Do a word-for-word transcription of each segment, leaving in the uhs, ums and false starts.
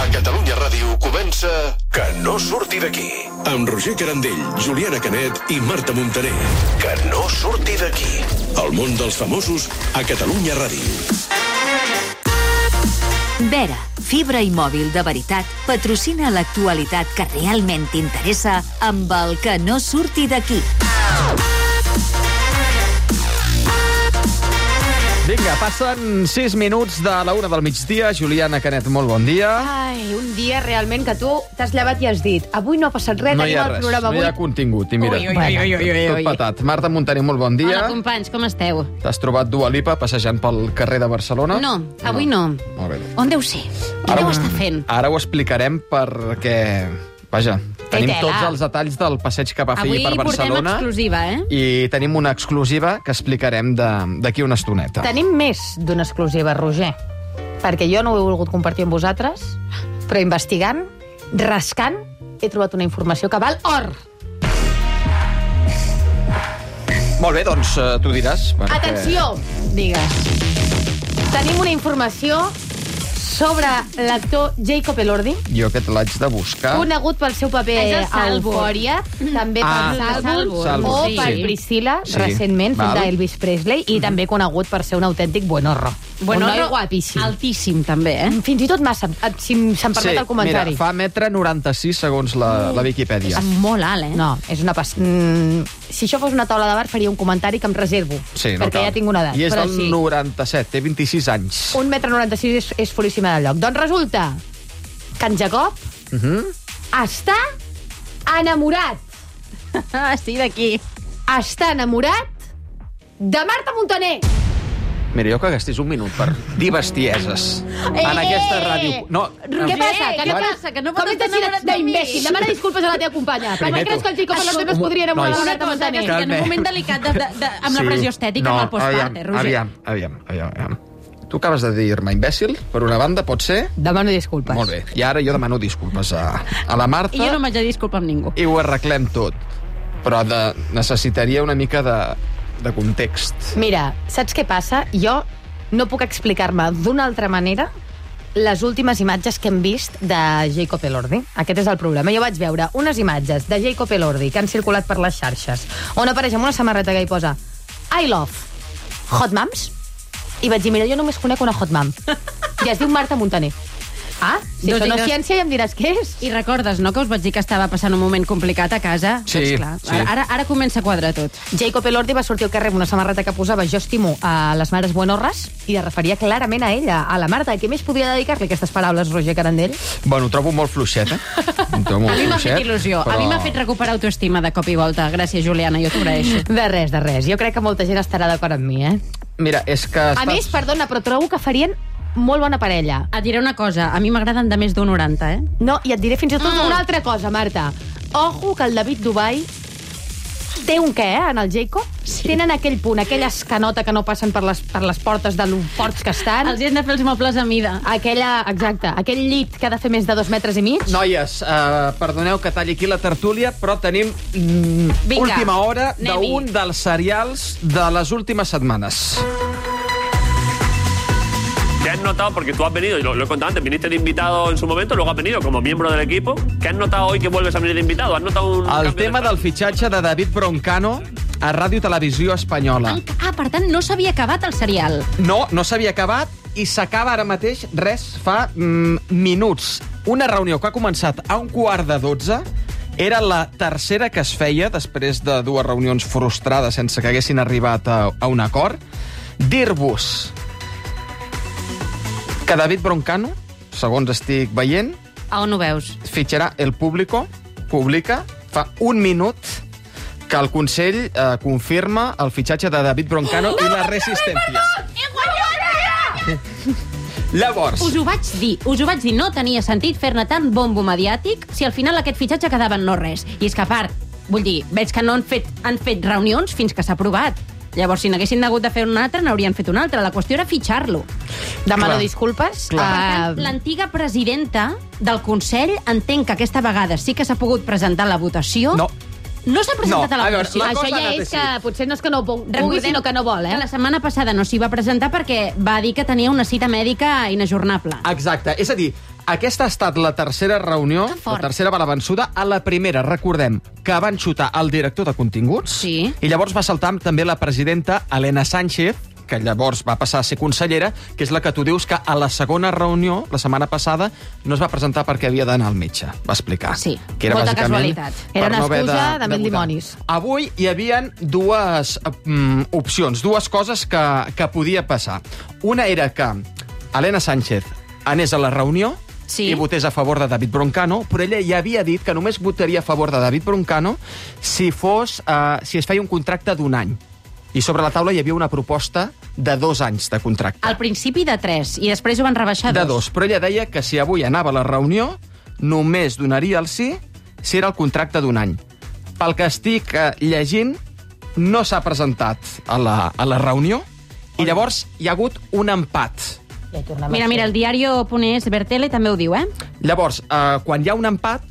Catalunya Ràdio comença Que no surti d'aquí. Amb Roger Carandell, Juliana Canet i Marta Montaner. Que no surti d'aquí. El món dels famosos a Catalunya Ràdio. Vera, fibra i mòbil de veritat, patrocina l'actualitat que realment t'interessa amb el Que no surti d'aquí. Vinga, passen sis minuts de la una del migdia. Juliana Canet, molt bon dia. Ai, un dia realment que tu t'has llevat i has dit avui no ha passat res, No hi tenim ha el res, programa no hi ha avui. contingut. I mira, Ui, ui, ui, ui, ui, ui. tot patat. Marta Montaner, molt bon dia. Hola, companys, com esteu? T'has trobat Dua Lipa passejant pel carrer de Barcelona? No, avui no. Molt bé. On deu ser? Què Ara deu ho- estar fent? Ara ho explicarem perquè... Vaja, tenim tela. tots els detalls del passeig que va fer Avui per portem Barcelona. exclusiva, eh? I tenim una exclusiva que explicarem de- d'aquí una estoneta. Tenim més d'una exclusiva, Roger, perquè jo no ho he volgut compartir amb vosaltres, però investigant, rascant, he trobat una informació que val or. Molt bé, doncs eh, tu diràs. Perquè... Atenció! Digues. Tenim una informació sobre l'actor Jacob Elordi, Jo aquest l'haig de buscar. conegut pel seu paper És el a Salvo. Eufòria, també per Ah, Salvo, Salvo, o sí. per Sí. Priscilla, Sí. recentment, fill Val. d'Elvis Presley, i també conegut per ser un autèntic buenorro. Bueno, un noi guapíssim. Altíssim, també, eh? Fins i tot massa, si se'm permet el comentari. Mira, fa metre noranta-sis segons la, la Viquipèdia. És molt alt, eh? No, és una pas... Mm, si això fos una taula de bar faria un comentari que em reservo, Sí, no perquè cal. ja tinc una edat. I és però del sí, noranta-set, té vint-i-sis anys. un metre noranta-sis és, és folíssima de lloc. Doncs resulta que en Jacob Uh -huh. està enamorat. Ah, sí, d'aquí. Està enamorat de Marta Montaner. Mira, jo que gastis un minut per dir bestieses Eh! en aquesta ràdio... No, Què passa? Que no Vale. passa? Que no Com pots ets així estar enamorat de mi? d'imbècil? Demana disculpes a la teva companya. Per què Primer creus tu. que el Jacob Elordi no es podria enamorar de Nois. Marta Montaner? Que en un moment delicat de, de, de, amb la pressió estètica no, amb el postpart, eh, Roger? Aviam, aviam, aviam, aviam. Tu acabes de dir-me imbècil, per una banda, pot ser? Demano disculpes. Molt bé. I ara jo demano disculpes a, a la Marta I jo no m'haig de disculpar amb ningú. i ho arreglem tot. Però de, necessitaria una mica de, de context. Mira, saps què passa? Jo no puc explicar-me d'una altra manera les últimes imatges que hem vist de Jacob Elordi. Aquest és el problema. Jo vaig veure unes imatges de Jacob Elordi que han circulat per les xarxes, on apareix amb una samarreta que hi posa I love hot moms, i vaig dir, mira, jo només conec una hot mom, i es diu Marta Montaner. Ah, si Doncs això no és digues- ciència ja em diràs què és. I recordes, no?, que us vaig dir que estava passant un moment complicat a casa? Sí, doncs clar, sí. Ara, ara comença a quadrar tot. Jacob Elordi va sortir al carrer amb una samarreta que posava Jo estimo a les mares buenorres i es referia clarament a ella, a la Marta. Què més podria dedicar-li aquestes paraules, Roger Carandell? Bueno, ho trobo molt fluixet, eh? Ho trobo molt A mi m'ha fet fluixet, il·lusió. però- A mi m'ha fet recuperar autoestima de cop i volta. Gràcies, Juliana, jo t'ho agraeixo. De res, de res. Jo crec que molta gent estarà d'acord amb mi, eh? Mira, és que... A estàs- més, perdona, però trobo que farien molt bona parella. Et diré una cosa, a mi m'agraden de més d'un noranta, eh? No, i et diré fins i tot Mm. una altra cosa, Marta. Ojo que el David Dubai té un què, eh, en el Jacob? Sí. Tenen aquell punt, aquella escanota que no passen per les, per les portes de lo forts que estan. Els hi hem de fer els mobles a mida. Aquella, exacte, aquell llit que ha de fer més de dos metres i mig. Noies, uh, perdoneu que talli aquí la tertúlia, però tenim mm, Vinga, última hora anem-hi. d'un dels serials de les últimes setmanes. ¿Qué has notado? Porque tú has venido, y lo, lo he contado antes, viniste de invitado en su momento, luego has venido como miembro del equipo. ¿Qué has notado hoy que vuelves a venir de invitado? ¿Has notado un El cambio tema de... del fitxatge de David Broncano a Ràdio Televisió Espanyola. Ah, per tant, no s'havia acabat el serial. No, no s'havia acabat i s'acaba ara mateix, res, fa mm, minuts. Una reunió que ha començat a un quart de dotze, era la tercera que es feia després de dues reunions frustrades sense que haguessin arribat a, a un acord. Dir-vos que David Broncano, segons estic veient, A on ho veus? fitxarà El Público, publica, fa un minut que el Consell eh, confirma el fitxatge de David Broncano i la Resistència. Llavors, Us ho vaig dir, us ho vaig dir, no tenia sentit fer-ne tant bombo mediàtic si al final aquest fitxatge quedava en no res. I és que a part, vull dir, veig que no han fet, han fet reunions fins que s'ha aprovat. Llavors, si n'haguessin hagut de fer un altre, n'haurien fet un altre. La qüestió era fitxar-lo. Demano Clar. disculpes. Clar. Per Uh, tant, l'antiga presidenta del Consell entenc que aquesta vegada sí que s'ha pogut presentar a la votació. no. No s'ha presentat No, a la a veure, votació. la Això cosa ha ja anat és que així. potser no és que no pu- pugui, Recordem sinó que no vol, que eh? la setmana passada no s'hi va presentar perquè va dir que tenia una cita mèdica inajornable. Exacte. És a dir, Aquesta ha estat la tercera reunió, Que fort. la tercera bala vençuda. A la primera, recordem, que van xutar el director de continguts, Sí. i llavors va saltar també la presidenta Elena Sánchez, que llavors va passar a ser consellera, que és la que tu dius que a la segona reunió, la setmana passada, no es va presentar perquè havia d'anar al metge, va explicar. Sí, que era molta bàsicament casualitat. per Era una no haver excusa de mil votar. dimonis. Avui hi havia dues mm, opcions, dues coses que, que podia passar. Una era que Elena Sánchez anés a la reunió Sí. i votés a favor de David Broncano, però ella ja havia dit que només votaria a favor de David Broncano si, fos, uh, si es feia un contracte d'un any. I sobre la taula hi havia una proposta de dos anys de contracte. Al principi de tres, i després ho van rebaixar a De dos. dos. Però ella deia que si avui anava a la reunió, només donaria el sí si era el contracte d'un any. Pel que estic eh, llegint, no s'ha presentat a la, a la reunió i llavors hi ha hagut un empat. Ja tornem Mira, a mira, ser. el diario Punés Bertele també ho diu, eh? Llavors, eh, quan hi ha un empat,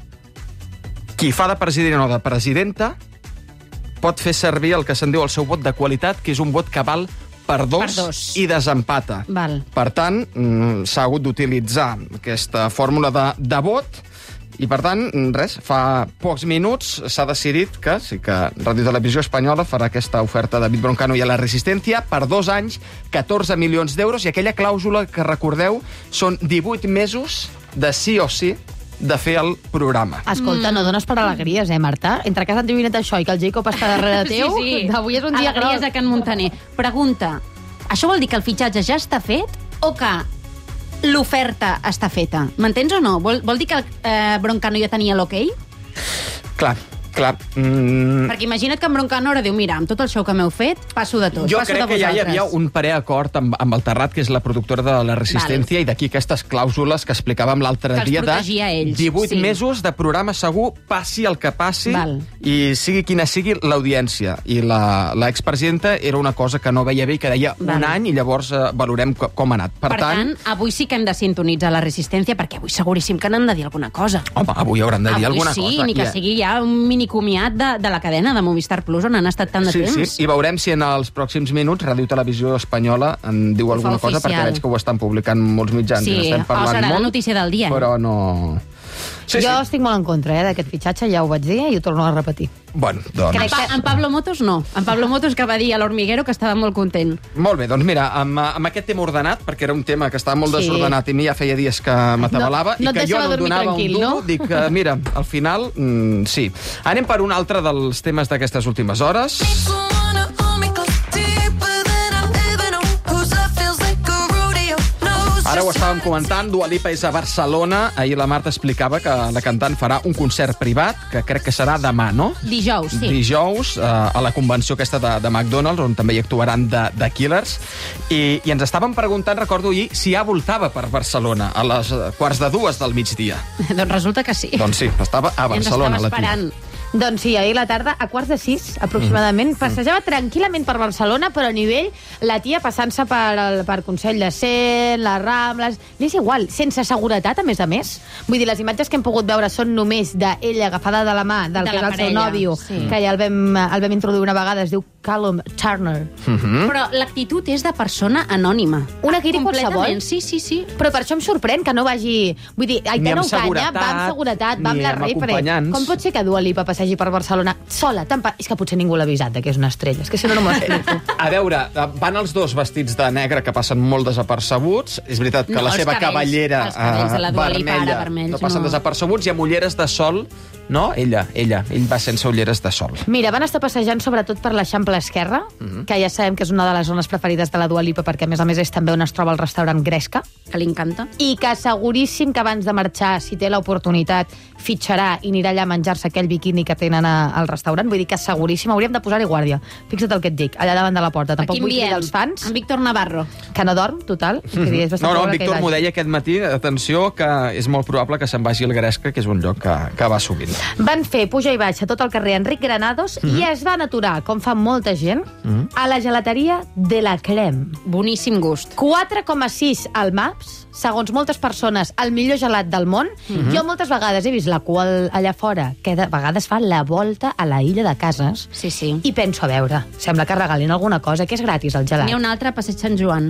qui fa de president o de presidenta pot fer servir el que se'n diu el seu vot de qualitat, que és un vot que val per dos, Per dos. i desempata. Val. Per tant, mm, s'ha hagut d'utilitzar aquesta fórmula de, de vot i, per tant, res, fa pocs minuts s'ha decidit que sí que Ràdio Televisió Espanyola farà aquesta oferta a David Broncano i a la Resistència per dos anys, catorze milions d'euros, i aquella clàusula que recordeu són divuit mesos de sí o sí de fer el programa. Escolta, no dones per alegries, eh, Marta? Entre que has endivinat això i que el Jacob està darrere teu, sí, sí. avui és un dia Alegries gros. de Can Muntaner. Pregunta, això vol dir que el fitxatge ja està fet o que l'oferta està feta? M'entens o no? Vol, vol dir que el eh, Broncano ja tenia l'ok? Clar, clar. Mm, Perquè imagina't que en Broncano ara diu, mira, amb tot el show que m'heu fet, passo de tot, jo passo crec de que ja hi vosaltres. havia un preacord amb, amb el Terrat, que és la productora de la Resistència, i d'aquí aquestes clàusules que explicàvem l'altre Que els dia de protegia a ells, divuit sí. mesos de programa segur, passi el que passi, Val. i sigui quina sigui l'audiència. I la, la expresidenta era una cosa que no veia bé i que deia Val. un any, i llavors eh, valorem co com ha anat. Per, Per tant, avui sí que hem de sintonitzar la Resistència, perquè avui seguríssim que n'han de dir alguna cosa. home, avui hauran de dir Avui alguna sí, cosa. ni que I- sigui ja un minicomiat de, de la cadena de Movistar Plus, on han estat tant de Sí, temps. sí, i veurem si en els pròxims minuts Ràdio Televisió Espanyola en diu Ho alguna fa cosa, oficial. perquè veig que ho estan publicant molts mitjans. Sí, i n'estem o parlant serà la molt, notícia del dia. Però no... Sí, jo sí. estic molt en contra eh, d'aquest fitxatge, ja ho vaig dir i ho torno a repetir. Bueno, doncs... En, pa en Pablo Motos no. En Pablo Motos que va dir a l'Hormiguero que estava molt content. Molt bé, doncs mira, amb, amb aquest tema ordenat, perquè era un tema que estava molt Sí. desordenat i a mi ja feia dies que m'atabalava, No- no i et que jo deixava no dormir donava tranquil, un duro, no? dic que, mira, al final, mm, sí. Anem per un altre dels temes d'aquestes últimes hores. Ara ho estàvem comentant, Dua Lipa és a Barcelona. Ahir la Marta explicava que la cantant farà un concert privat, que crec que serà demà, no? Dijous, sí. Dijous, eh, a la convenció aquesta de, de McDonald's, on també hi actuaran de, de Killers. I, I ens estàvem preguntant, recordo ahir, si ja voltava per Barcelona a les eh, quarts de dues del migdia. Doncs resulta que sí. Doncs sí, estava a I ens Barcelona, estava la tia. esperant. Doncs sí, ahir a la tarda, a quarts de sis, aproximadament, Mm. passejava tranquil·lament per Barcelona, però a nivell, la tia passant-se per, el, per Consell de Cent, les Rambles... Li és igual, sense seguretat, a més a més. Vull dir, les imatges que hem pogut veure són només d'ella agafada de la mà del De que és la el seu parella, nòvio, sí. que ja el vam, el vam introduir una vegada, es diu Callum Turner. Mm? Però l'actitud és de persona anònima. Una guiri qualsevol. Completament, sí, sí, sí. Però per això em sorprèn que no vagi... Vull dir, Ni Aitana amb Ocaña seguretat, va amb seguretat, va amb ni la amb repre. acompanyants. Com pot ser que Dua Lipa passegi per Barcelona sola? Tan pa... És que potser ningú l'ha avisat de que és una estrella. És que si no, no m'ho explico. A veure, van els dos vestits de negre que passen molt desapercebuts. És veritat que No, la els seva cabells, cavallera els cabells de la eh, Dua Lipa vermella ara vermells, no passen no. desapercebuts, i amb ulleres de sol, no? Ella, ella, ell va sense ulleres de sol. Mira, van estar passejant sobretot per l'Eixample Esquerra, Mhm. que ja sabem que és una de les zones preferides de la Dua Lipa, perquè a més a més és també on es troba el restaurant Gresca, Que li encanta. i que seguríssim que abans de marxar, si té l'oportunitat, fitxarà i anirà allà a menjar-se aquell biquini que tenen a, al restaurant. Vull dir que seguríssim hauríem de posar-hi guàrdia. Fixa't el que et dic, allà davant de la porta. Tampoc Aquí vull enviem cridar els fans, en Víctor Navarro. que no dorm, total. Mm -hmm. És bastant No, no, probable en que hi Víctor vagi. m'ho deia aquest matí, atenció, que és molt probable que se'n vagi al Gresca, que és un lloc que, que va sovint. Van fer puja i baixa tot el carrer Enric Granados Mhm. i es van aturar, com fa molta gent, a la gelateria de la Creme. Boníssim gust. quatre coma sis al Maps, segons moltes persones, el millor gelat del món. Mhm. Jo moltes vegades he vist la cua al- allà fora, que de vegades fa la volta a la illa de cases, Sí, sí. i penso, a veure, sembla que regalin alguna cosa, que és gratis el gelat. N'hi ha un altre a Passeig Sant Joan.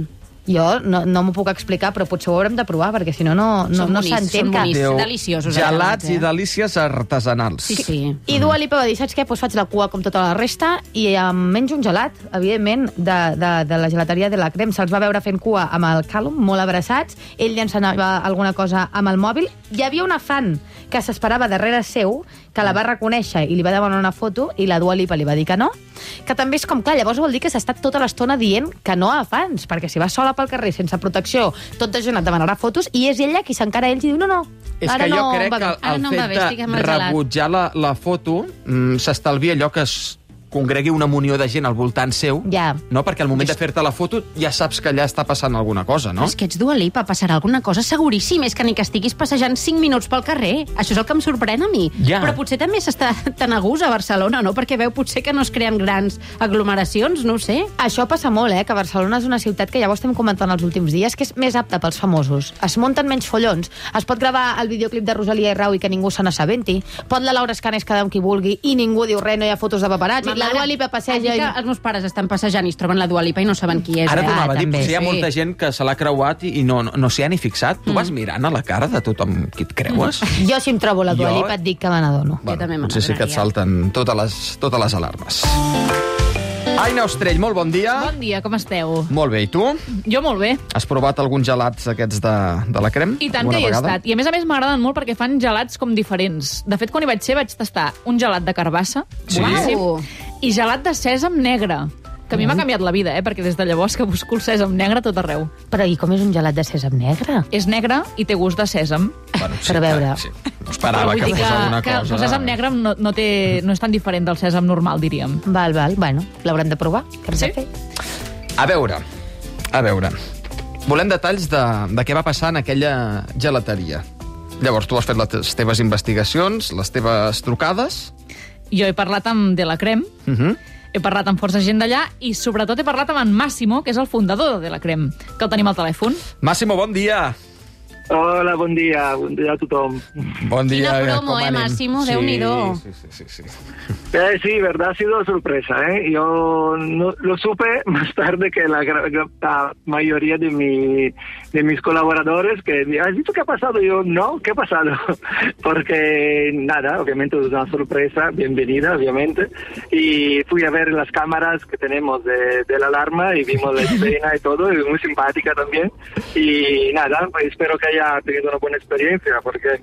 Jo no, no m'ho puc explicar, però potser ho haurem de provar, perquè si no, no, no, no s'entén que... Diu, deliciosos. gelats eh? i delícies artesanals. Sí, sí. I Dua Lipa va dir, saps què? Pues faig la cua com tota la resta i em menjo un gelat, evidentment, de, de, de la gelateria de la Crem. Se'ls va veure fent cua amb el Callum, molt abraçats. Ell li ensenyava alguna cosa amb el mòbil. Hi havia una fan que s'esperava darrere seu, que la va reconèixer i li va demanar una foto, i la Dua Lipa li va dir que no. Que també és com, clar, llavors vol dir que s'ha estat tota l'estona dient que no a fans, perquè si va sola pel carrer, sense protecció, tot de gent et demanarà fotos, i és ella qui s'encara a ells i diu, no, no, És ara que jo no crec va que bé. el, Ara el no em va fet bé, estic amb de el gelat. rebutjar la, la foto mm, s'estalvia allò que es congregui una munió de gent al voltant seu, Ja. no? Perquè al moment de fer-te la foto ja saps que allà està passant alguna cosa, no? És que ets Dua Lipa, passarà alguna cosa seguríssim. És que ni que estiguis passejant cinc minuts pel carrer. Això és el que em sorprèn a mi. Ja. Però potser també s'està tan a gust a Barcelona, no? Perquè veu potser que no es creen grans aglomeracions, no ho sé. Això passa molt, eh? Que Barcelona és una ciutat que ja ho estem comentant els últims dies, que és més apta pels famosos. Es munten menys follons. Es pot gravar el videoclip de Rosalia i Rau i que ningú se n'assabenti. Pot la Laura Escanes quedar amb qui vulgui i ningú diu res, no hi ha fotos de paparazzi. La Dua Lipa passeja... Que els meus pares estan passejant i es troben la Dua Lipa i no saben qui és. Ara eh? t'ho anava a dir, també, potser hi ha sí. molta gent que se l'ha creuat i, i no, no, no s'hi ha ni fixat. Tu vas mirant a la cara de tothom qui et creues? Jo, si em trobo la Dua Jo- Lipa, et dic que me n'adono. Jo també me potser sí que et n'adonaria. salten totes les, totes les alarmes. Aina Ostrell, molt bon dia. Bon dia, com esteu? Molt bé, i tu? Jo molt bé. Has provat alguns gelats aquests de, de la Crem? I tant alguna que hi he vegada? estat. I a més a més m'agraden molt perquè fan gelats com diferents. De fet, quan hi vaig ser vaig tastar un gelat de carbassa, Sí? boníssim, Uau. i gelat de sèsam negre, que a mi m'ha Mm. canviat la vida, eh? Perquè des de llavors que busco el sèsam negre a tot arreu. Però i com és un gelat de sèsam negre? És negre i té gust de sèsam. Bueno, Per a veure. Sí. No esperava Vull que dir fos alguna que cosa... el sèsam negre no, no, té, no és tan diferent del sèsam normal, diríem. Val, val, bueno, l'haurem de provar. Què hem Sí? de fer? A veure, a veure. Volem detalls de, de què va passar en aquella gelateria. Llavors, tu has fet les teves investigacions, les teves trucades... Jo he parlat amb De La Crem, Uh -huh. he parlat amb força gent d'allà i sobretot he parlat amb en Massimo, que és el fundador de De La Crem, que el tenim al telèfon. Máximo, bon dia. Hola, bon dia, bon dia a tothom. Bon dia. Quina promo, com eh, anem? Máximo? Déu-n'hi-do. Sí, sí, sí, sí. Eh, sí, verdad, ha sido sorpresa, ¿eh? Yo no, lo supe más tarde que la, gra- la mayoría de, mi, de mis colaboradores, que ¿has visto qué ha pasado? Y yo, no, ¿qué ha pasado? Porque, nada, obviamente es una sorpresa, bienvenida, obviamente, y fui a ver las cámaras que tenemos de, de la alarma y vimos la escena y todo, y muy simpática también, y nada, pues espero que haya tenido una buena experiencia, porque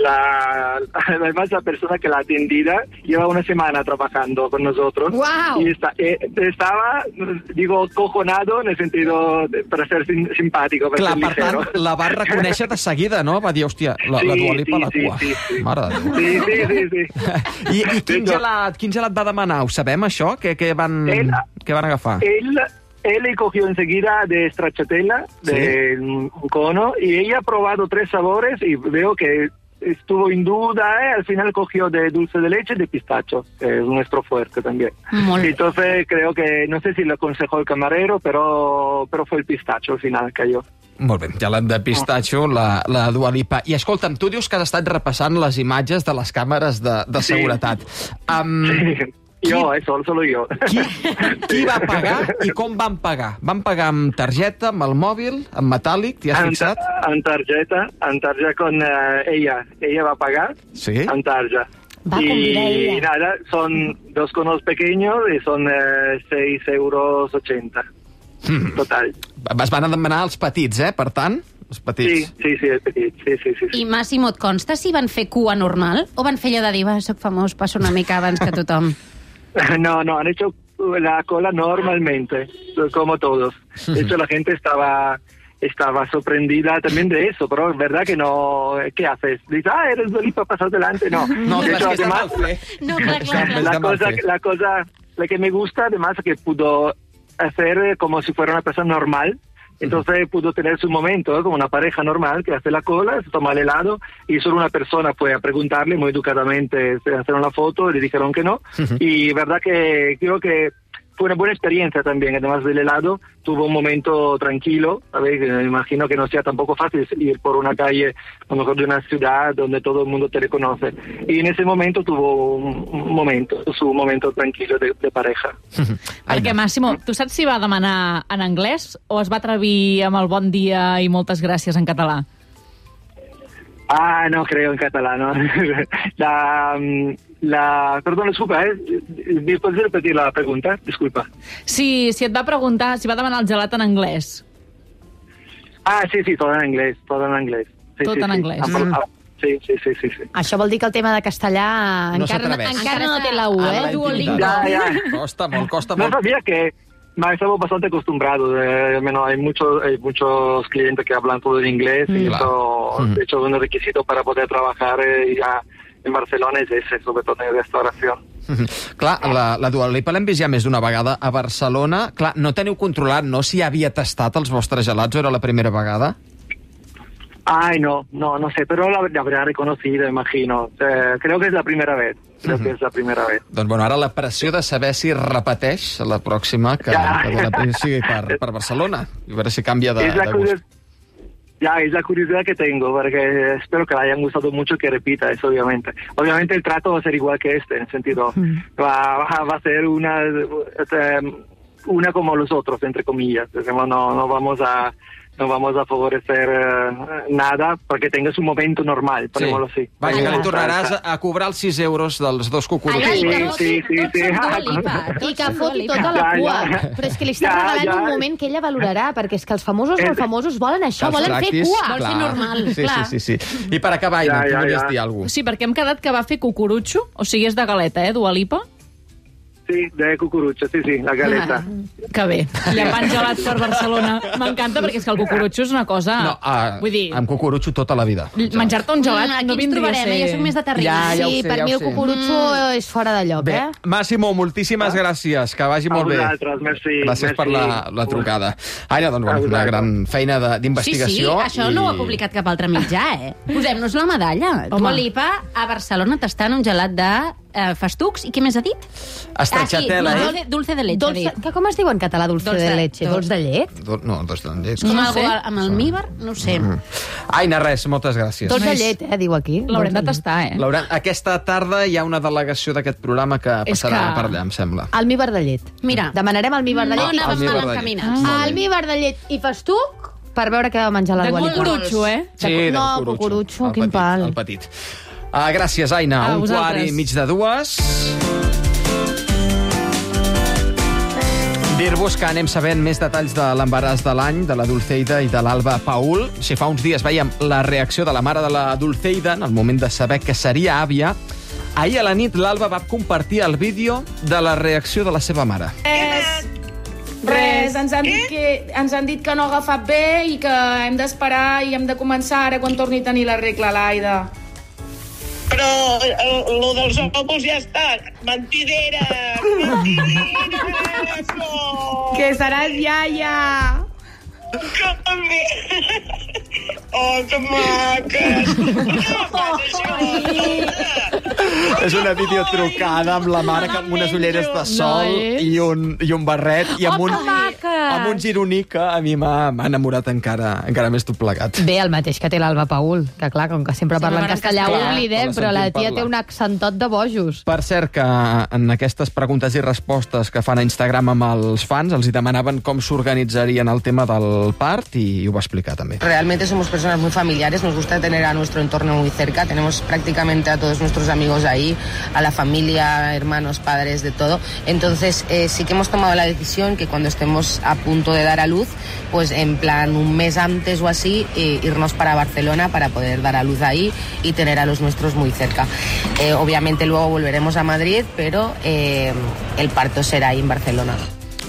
la, además la persona que la atendida lleva una semana trabajando con nosotros. ¡Guau! Y está, eh, estaba, digo, cojonado en el sentido de, para ser sim, simpático, para Clar, ser per tant, ligero. la va reconèixer de seguida, no? Va dir, hòstia, la, Sí, la Dua Lipa a la sí, cua. sí, sí. Mare de Déu. Sí, sí, sí, sí. I, i quin, De hecho- gelat, quin gelat va demanar? Ho sabem, això? Què, què, van, Ell- què van agafar? Él, él le cogió enseguida de stracciatella, de un cono, y ella ha probado tres sabores y veo que estuvo en duda, ¿eh? Al final cogió de dulce de leche y de pistacho, que es nuestro fuerte también. Molt bé. Entonces creo que, no sé si lo aconsejó el camarero, pero, pero fue el pistacho al final, cayó. Molt bé, gelat de pistatxo, la, la Dua Lipa. I escolta'm, tu dius que has estat repassant les imatges de les càmeres de, de Sí. seguretat. Um, Yo, eso, solo yo. qui, qui va pagar i com van pagar? Van pagar amb targeta, amb el mòbil, amb metàl·lic, t'hi has En, fixat? en tarjeta, en tarjeta con eh, ella. Ella va a pagar Sí? en tarjeta. Va a convidar y ella. nada, son dos conos pequeños y son eh, seis euros ochenta. Mm. Total. Es van demanar els petits, eh? Per tant, els Sí, petits. sí, sí, el petit. Sí, sí, sí. sí. I Máximo, et consta si van fer cua normal o van fer allò de dir, va, soc famós, passo una mica abans que tothom? No, no, han hecho la cola normalmente, como todos. De hecho, la gente estaba estaba sorprendida también de eso, pero es verdad que no... ¿Qué haces? Dices, ah, eres Dua Lipa, pasas delante. No, No, de clar, és hecho, que està mal además, fer. No, clar, clar, clar. la Está mal cosa, fe. la cosa, la que me gusta además es que pudo hacer como si fuera una persona normal. Entonces pudo tener su momento, ¿eh? Como una pareja normal que hace la cola, se toma el helado y solo una persona fue a preguntarle muy educadamente, se hacer una foto, le dijeron que no. Y verdad que creo que fue una buena experiencia también, además del helado, tuvo un momento tranquilo, ¿sabes? Me imagino que no sea tampoco fácil ir por una calle, a lo mejor de una ciudad donde todo el mundo te reconoce. Y en ese momento tuvo un, un momento, su momento tranquilo de, de pareja. Perquè, Massimo, tu saps si va demanar en anglès o es va atrevir amb el bon dia i moltes gràcies en català? Ah, no creo en catalán, ¿no? La, la, perdón, disculpa, ¿eh? ¿Puedes repetir la pregunta? Disculpa. Sí, si et va preguntar si va demanar el gelat en anglès. Ah, sí, sí, todo en inglés, todo en inglés. Sí, Tot sí, en sí. anglès. Ah, Mm. ah, sí, sí, sí, sí, sí. Això vol dir que el tema de castellà No encara, s'atreveix. encara no té la U, A la eh? intimitat. Ya, ya. Costa molt, costa No molt. sabía que ma, estamos bastante acostumbrados. Eh, menos, hay, muchos, hay muchos clientes que hablan todo en inglés y Claro. eso, Mm. de hecho, un requisito para poder trabajar eh, ya en Barcelona es ese, sobre todo en restauración. Clar, la, la Dua Lipa l'hem vist ja més d'una vegada a Barcelona. Clar, no teniu controlat, no? Si havia tastat els vostres gelats o era la primera vegada? Ay, no, no, no sé, pero la, la habrá reconocido, imagino. Eh, creo que es la primera vez. Creo que es la primera vez. Doncs bueno, ara la pressió de saber si repeteix la pròxima que, Ja. que la, sigui per, per Barcelona. I a veure si canvia de, es la de gust. curios- Ya, es la curiosidad que tengo, porque espero que le hayan gustado mucho y que repita eso, obviamente. Obviamente el trato va a ser igual que este, en el sentido, va, va, va a ser una, eh, una como los otros, entre comillas. Decimos, no, no vamos a... no vamos a favorecer eh, nada perquè tenga su momento normal, ponémoslo así. Vaja, que li Vamos tornaràs a- a, a cobrar els sis euros dels dos cucuruts. Sí, sí, sí, sí. I que foti tota la Ja, cua. ja. Però és que li està Ja, regalant ja. un moment que ella valorarà, perquè és que els famosos És- molt famosos volen això, Els volen fer tractis, cua. clar. Vol ser normal, sí, clar. Sí, sí, sí. I per acabar, Aina, Ja, tu ja, volies ja. dir alguna cosa? Sí, perquè hem quedat que va fer cucurutxo, o sigui, és de galeta, eh, Dua Lipa? Sí, de cucurucho, sí, sí, la galeta. Que bé. Llepant gelats per Barcelona. M'encanta, perquè és que el cucurutxo és una cosa... No, uh, Vull dir, amb cucurutxo tota la vida. menjar-te un gelat Mm, aquí no ens vindria a trobarem, ser... eh? Jo soc més de terrible. Ja, ja ho Sí, sé, per ja mi ho el sé. cucurutxo és fora de lloc, Bé, eh? Massimo, moltíssimes gràcies. Que vagi A molt bé. vosaltres, merci. Gràcies merci. per la, la trucada. Aina, doncs, A bueno, una vosaltres. gran feina de- Sí, sí, d'investigació. això no ho ha publicat cap altre mitjà, eh? Posem-nos la medalla. Home. Dua Lipa a Barcelona tastant un gelat de eh, festucs. I què més ha dit? Estracciatella, ah, sí, eh? dulce, dulce de leche. ha Dolce, dit. que com es diu en català dulce, Dolce- de leche? dol- Dolç de llet? Do- No, dos de llets. Com No algú sé. amb almíbar? No ho sé. Aina, res, moltes gràcies. Dolç de llet, eh, diu aquí. L'haurem de Dolç llet. tastar, eh? Laura, aquesta tarda hi ha una delegació d'aquest programa que És passarà que- per allà, em sembla. Almíbar de llet. Mira. Demanarem almíbar de No llet i anàvem almíbar mal de llet. encaminats. Ah. almíbar de llet i festuc per veure què va menjar la De Dua Lipa. cucurutxo, eh? Sí, del no, cucurutxo. cucurutxo, El quin petit, pal. El petit. Uh, gràcies, Aina. A Un quart vosaltres. i mig de dues. Dir-vos que anem sabent més detalls de l'embaràs de l'any, de la Dulceida i de l'Alba Paul. Si fa uns dies veiem la reacció de la mare de la Dulceida en el moment de saber que seria àvia, ahir a la nit l'Alba va compartir el vídeo de la reacció de la seva mare. Res, ens han, dit que, ens han dit que no ha agafat bé i que hem d'esperar i hem de començar ara quan torni a tenir la regla, l'Aida. Però el, lo dels òvuls ja està. Mentidera! Mentidera! No! Que seràs iaia! Que bé! Oh, que maques! No fas això! És una videotrucada amb la mare que amb unes ulleres de sol Nois. i un, i un barret i amb Oh, un, que maca! amb un gironí que a mi m'ha m'ha enamorat encara, encara més tot plegat. Bé, el mateix que té l'Alba Paul, que clar, com que sempre parla en parla en castellà, castellà. ho oblidem, Clar, però la sentim tia parlar. té un accentot de bojos. Per cert, que en aquestes preguntes i respostes que fan a Instagram amb els fans els hi demanaven com s'organitzarien el tema del part i ho va explicar també. Realmente somos personas muy familiares, nos gusta tener a nuestro entorno muy cerca, tenemos prácticamente a todos nuestros amigos ahí, a la familia, hermanos, padres, de todo. Entonces eh, sí que hemos tomado la decisión que cuando estemos a punto de dar a luz, pues en plan un mes antes o así, eh, irnos para Barcelona para poder dar a luz ahí y tener a los nuestros muy cerca. Eh, obviamente luego volveremos a Madrid, pero eh, el parto será ahí en Barcelona.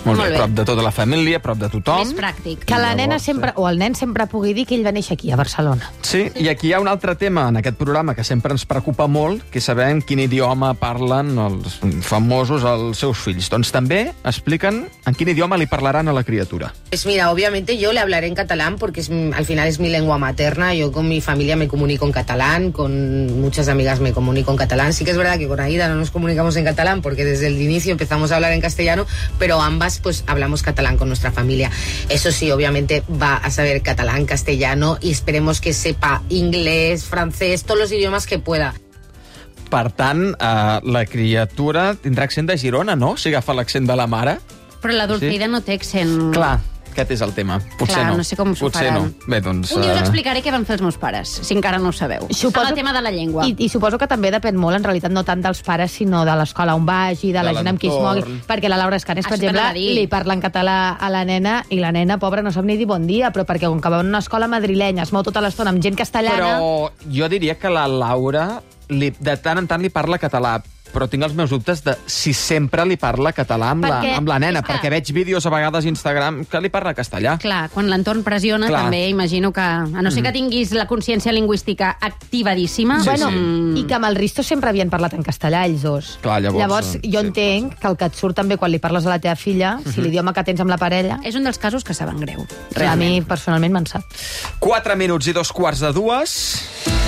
Molt, Molt bé, bé. prop de tota la família, prop de tothom. Més pràctic. Que la nena Llavors, sempre, o el nen sempre pugui dir que ell va néixer aquí, a Barcelona. Sí, i aquí hi ha un altre tema en aquest programa que sempre ens preocupa molt, que és saber en quin idioma parlen els famosos els seus fills. Doncs també expliquen en quin idioma li parlaran a la criatura. Pues mira, obviamente yo le hablaré en catalán porque es, al final es mi lengua materna. Yo con mi familia me comunico en catalán, con muchas amigas me comunico en catalán. Sí que es verdad que con Aida no nos comunicamos en catalán porque desde el inicio empezamos a hablar en castellano, pero ambas pues hablamos catalán con nuestra familia. Eso sí, obviamente va a saber catalán, castellano y esperemos que sepa inglés, francés, todos los idiomas que pueda. Per tant, eh, la criatura tindrà accent de Girona, no? Si agafa l'accent de la mare. Però la Dulceida Sí. no té accent... Clar, aquest és el tema. Potser Clar, no. no sé com s'ho Potser faran. no. Bé, doncs... Un dia us eh, explicaré què van fer els meus pares, si encara no ho sabeu. Suposo- Amb el tema de la llengua. I, I suposo que també depèn molt, en realitat, no tant dels pares, sinó de l'escola on vagi, de, De la gent amb qui es mogui. l'entorn. Perquè la Laura Escanes, per Això exemple, t'anava a dir. li parla en català a la nena i la nena, pobra, no sap ni dir bon dia, però perquè com que va a una escola madrilenya, es mou tota l'estona amb gent castellana... Però jo diria que la Laura li, de tant en tant li parla català, però tinc els meus dubtes de si sempre li parla català amb, la, Perquè amb la nena, és que- perquè veig vídeos a vegades a Instagram que li parla castellà. Clar, quan l'entorn pressiona, Clar. també imagino que, a no ser que tinguis la consciència lingüística activadíssima... Sí, bueno, sí. i que amb el Risto sempre havien parlat en castellà, ells dos. Clar, llavors, llavors eh, jo sí, entenc que el que et surt també quan li parles a la teva filla, si l'idioma que tens amb la parella, És un dels casos que saben greu. a mi personalment me'n sap. Quatre minuts i dos quarts de dues.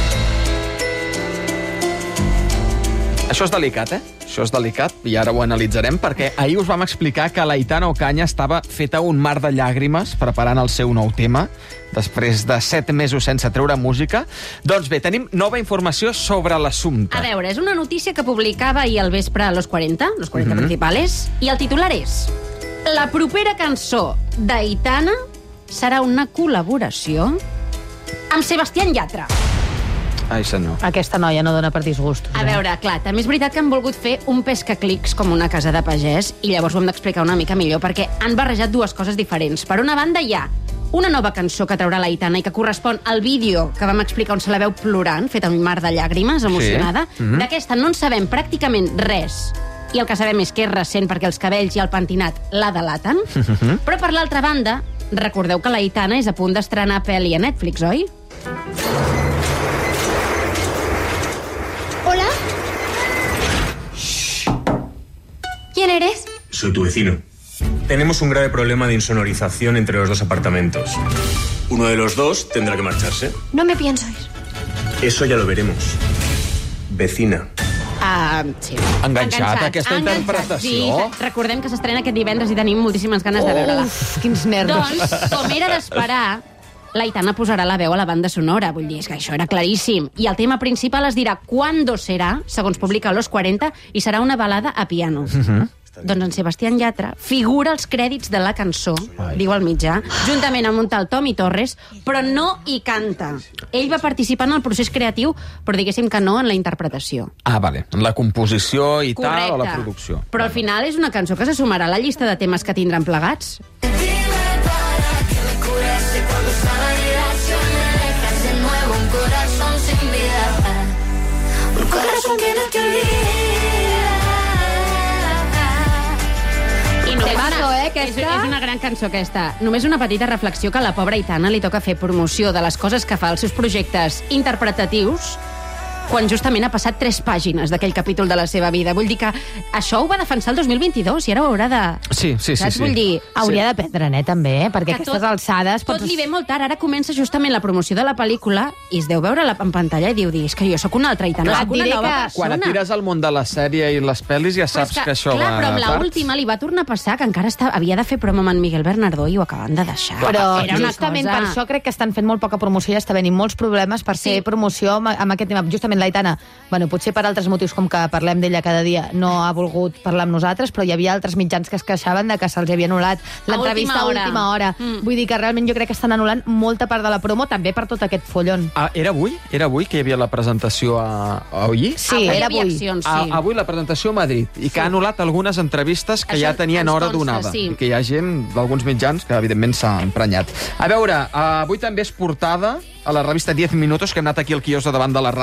Això és delicat, eh? Això és delicat, i ara ho analitzarem, perquè ahir us vam explicar que l'Aitana Ocaña estava feta un mar de llàgrimes preparant el seu nou tema, després de set mesos sense treure música. Doncs bé, tenim nova informació sobre l'assumpte. A veure, és una notícia que publicava ahir al vespre a Los quaranta, Los quaranta principales, i el titular és: la propera cançó d'Aitana serà una col·laboració amb Sebastián Yatra. Ai, senyor. Aquesta noia no dona per disgustos. A veure, clar, també és veritat que han volgut fer un pescaclics com una casa de pagès i llavors ho hem d'explicar una mica millor perquè han barrejat dues coses diferents. Per una banda, hi ha una nova cançó que traurà l'Aitana i que correspon al vídeo que vam explicar on se la veu plorant, feta un mar de llàgrimes, emocionada. Sí. Mhm. D'aquesta no en sabem pràcticament res i el que sabem és que és recent perquè els cabells i el pentinat la delaten. Però per l'altra banda, recordeu que l'Aitana és a punt d'estrenar pel·li a Netflix, oi? Hola. ¿Quién eres? Soy tu vecino. Tenemos un grave problema de insonorización entre los dos apartamentos. Uno de los dos tendrá que marcharse. No me pienso ir. Eso ya lo veremos. Vecina. Ah, sí. Enganxat, aquesta enganxat. interpretació. Sí, recordem que s'estrena aquest divendres i tenim moltíssimes ganes de veure-la. Uf, quins nervis. Doncs, com era d'esperar, l'Aitana posarà la veu a la banda sonora. Vull dir, és que això era claríssim. I el tema principal es dirà Cuándo será, segons publica Los quaranta, i serà una balada a piano. Mhm. Doncs en Sebastián Yatra figura els crèdits de la cançó, Ai. diu al mitjà, juntament amb un tal Tommy Torres, però no hi canta. Ell va participar en el procés creatiu, però diguéssim que no en la interpretació. Ah, vale. En la composició i Correcte. tal, o la producció. Però al final és una cançó que se sumarà a la llista de temes que tindran plegats. I no, Temazo, eh, és, aquesta? és una gran cançó, aquesta. Només una petita reflexió que a la pobra Aitana li toca fer promoció de les coses que fa als seus projectes interpretatius quan justament ha passat tres pàgines d'aquell capítol de la seva vida. Vull dir que això ho va defensar el dos mil vint-i-dos i ara ho haurà de... Sí, sí, sí. Saps? sí. Vull dir... Hauria d'aprendre, eh, també, eh? Perquè que aquestes alçades... Tot li ve molt tard. Ara comença justament la promoció de la pel·lícula i es deu veure en pantalla i diu, és que jo sóc una altra Aitana, Clar, sóc una et diré nova que persona. Quan et tires al món de la sèrie i les pel·lis ja saps Però és que, això clar, va però amb a part. l'última li va tornar a passar que encara està, havia de fer promo amb en Miguel Bernardó i ho acaben de deixar. Però Era una justament cosa... per això crec que estan fent molt poca promoció i està venint molts problemes per fer promoció amb, amb aquest tema. Justament l'Aitana, bueno, potser per altres motius com que parlem d'ella cada dia, no ha volgut parlar amb nosaltres, però hi havia altres mitjans que es queixaven de que se'ls havia anul·lat l'entrevista a última última hora. Mm. Vull dir que realment jo crec que estan anul·lant molta part de la promo, també per tot aquest follon. Ah, era avui? Era avui que hi havia la presentació a, a Olli? Sí, Ah, era hi havia avui. accions, A, sí. avui la presentació a Madrid i que ha anul·lat algunes entrevistes que Això ja tenien ens hora consta, donada sí. i que hi ha gent d'alguns mitjans que evidentment s'ha emprenyat. A veure, uh, avui també és portada a la revista diez minutos, que hem anat aquí al quiosc de davant de la ràdio,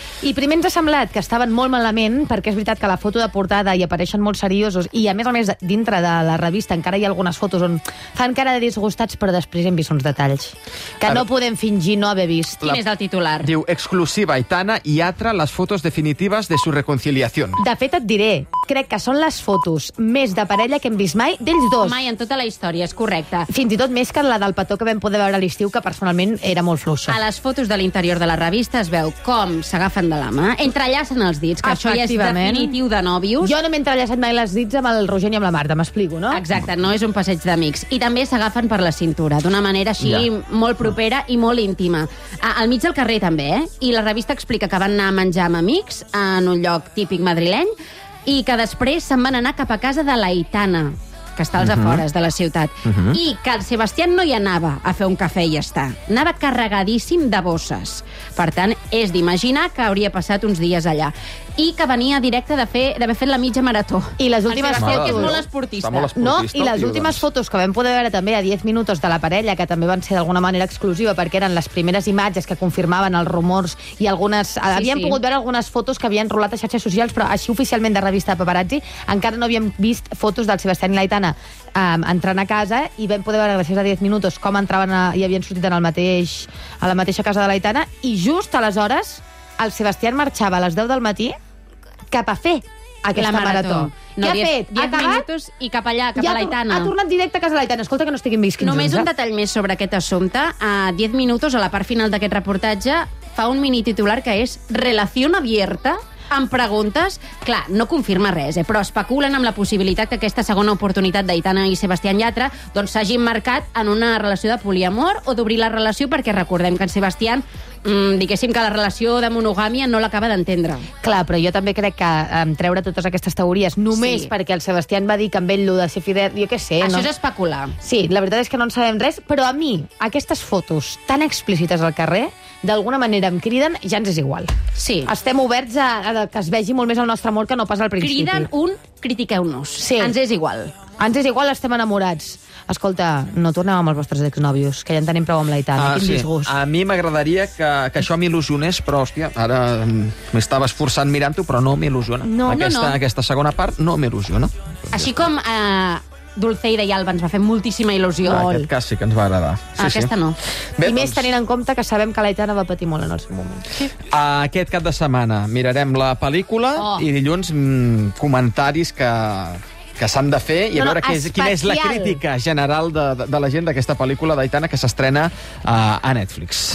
I primer ens ha semblat que estaven molt malament, perquè és veritat que la foto de portada hi apareixen molt seriosos, i a més a més, dintre de la revista encara hi ha algunes fotos on fan cara de disgustats, però després hem vist uns detalls que Ara... no podem fingir no haver vist. Quin és el titular? Diu, exclusiva, Aitana y Atra, las fotos definitivas de su reconciliación. De fet, et diré, crec que són les fotos més de parella que hem vist mai d'ells dos. Mai en tota la història, és correcte. Fins i tot més que la del petó que vam poder veure a l'estiu, que personalment era molt fluixa. A les fotos de l'interior de la revista es veu com s'agafen de la mà, entrellacen els dits, que això ja és definitiu de nòvios. Jo no m'he entrellaçat mai les dits amb el Roger ni amb la Marta, m'explico, no? Exacte, no és un passeig d'amics. I també s'agafen per la cintura, d'una manera així ja. molt propera i molt íntima. Al mig del carrer també, eh? I la revista explica que van anar a menjar amb amics en un lloc típic madrileny i que després se'n van anar cap a casa de l'Aitana, que està als uh-huh. afores de la ciutat, uh-huh. i que el Sebastián no hi anava a fer un cafè i ja està. Anava carregadíssim de bosses. Per tant, és d'imaginar que hauria passat uns dies allà. I que venia directe d'haver fet la mitja marató. I les últimes fotos... que és molt esportista. Molt esportista. No, i les últimes fotos que vam poder veure també a diez minuts de la parella, que també van ser d'alguna manera exclusiva, perquè eren les primeres imatges que confirmaven els rumors i algunes... Sí, havíem sí. pogut veure algunes fotos que havien rolat a xarxes socials, però així oficialment de revista Paparazzi encara no havíem vist fotos del Sebastián i l'Aitana um, entrant a casa, i vam poder veure gràcies a diez minuts com entraven a, i havien sortit en el mateix, a la mateixa casa de l'Aitana, i just aleshores el Sebastián marxava a les deu del matí cap a fer aquesta la marató. marató. No, Què ha diez, fet? diez Ha acabat? minuts i cap allà, cap Ja a l'Aitana. Ha tornat directe a casa de l'Aitana. Escolta, que no estiguin visquins. Només un eh? detall més sobre aquest assumpte. A diez minuts, a la part final d'aquest reportatge, fa un mini titular que és Relació abierta, amb preguntes. Clar, no confirma res, eh, però especulen amb la possibilitat que aquesta segona oportunitat d'Aitana i Sebastián Yatra doncs s'hagin marcat en una relació de poliamor o d'obrir la relació, perquè recordem que en Sebastián mmm, diguéssim que la relació de monogàmia no l'acaba d'entendre. Clar, però jo també crec que um, treure totes aquestes teories només Sí. perquè el Sebastián va dir que amb ell lo de ser fidel, jo què sé, Això no? és especular. Sí, la veritat és que no en sabem res, però a mi aquestes fotos tan explícites al carrer d'alguna manera em criden, ja ens és igual. Sí. Estem oberts a, a que es vegi molt més el nostre amor que no pas al principi. Criden un critiqueu-nos. Sí. Ens és igual. Ens és igual, estem enamorats. Escolta, no torneu amb els vostres exnòvios, que ja en tenim prou amb l'Aitana. Ah, Quin sí. disgust. A mi m'agradaria que, que això m'il·lusionés, però, hòstia, ara m'estava esforçant mirant-ho, però no m'il·lusiona. No, aquesta, no, no. aquesta segona part no m'il·lusiona. Així com eh, Dulceida i Alba ens va fer moltíssima il·lusió. Ah, aquest cas sí que ens va agradar. Sí, Aquesta sí. no. Bé, I més doncs, tenint en compte que sabem que l'Aitana va patir molt en el seu moment. Sí. aquest cap de setmana mirarem la pel·lícula Oh. i dilluns mm, comentaris que, que s'han de fer i a No, no, veure què és, quina és la especial. crítica general de, de, de la gent d'aquesta pel·lícula d'Aitana que s'estrena uh, a Netflix.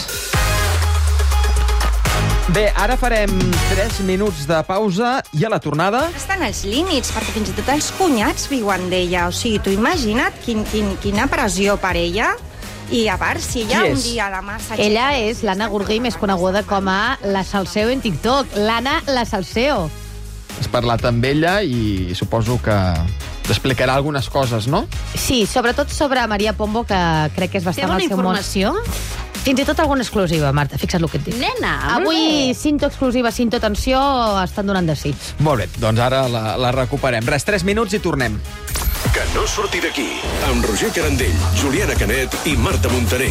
Bé, ara farem tres minuts de pausa i a la tornada... Estan als límits, perquè fins i tot els cunyats viuen d'ella. O sigui, tu imagina't quin, quin, quina pressió per ella. I a part, si ella Qui un és? dia demà s'aixeca... Ella és l'Anna Gurgui, més coneguda com a la Salseo en TikTok. L'Anna la Salseo. Has parlat amb ella i suposo que t'explicarà algunes coses, no? Sí, sobretot sobre Maria Pombo, que crec que és bastant Té al alguna seu món. informació? Fins i tot alguna exclusiva, Marta, fixa't el que et dic. Nena, Avui, cinto exclusiva, cinto atenció, estan donant de sí. Molt bé, doncs ara la, la recuperem. Res, tres minuts i tornem. Que no surti d'aquí, amb Roger Carandell, Juliana Canet i Marta Montaner.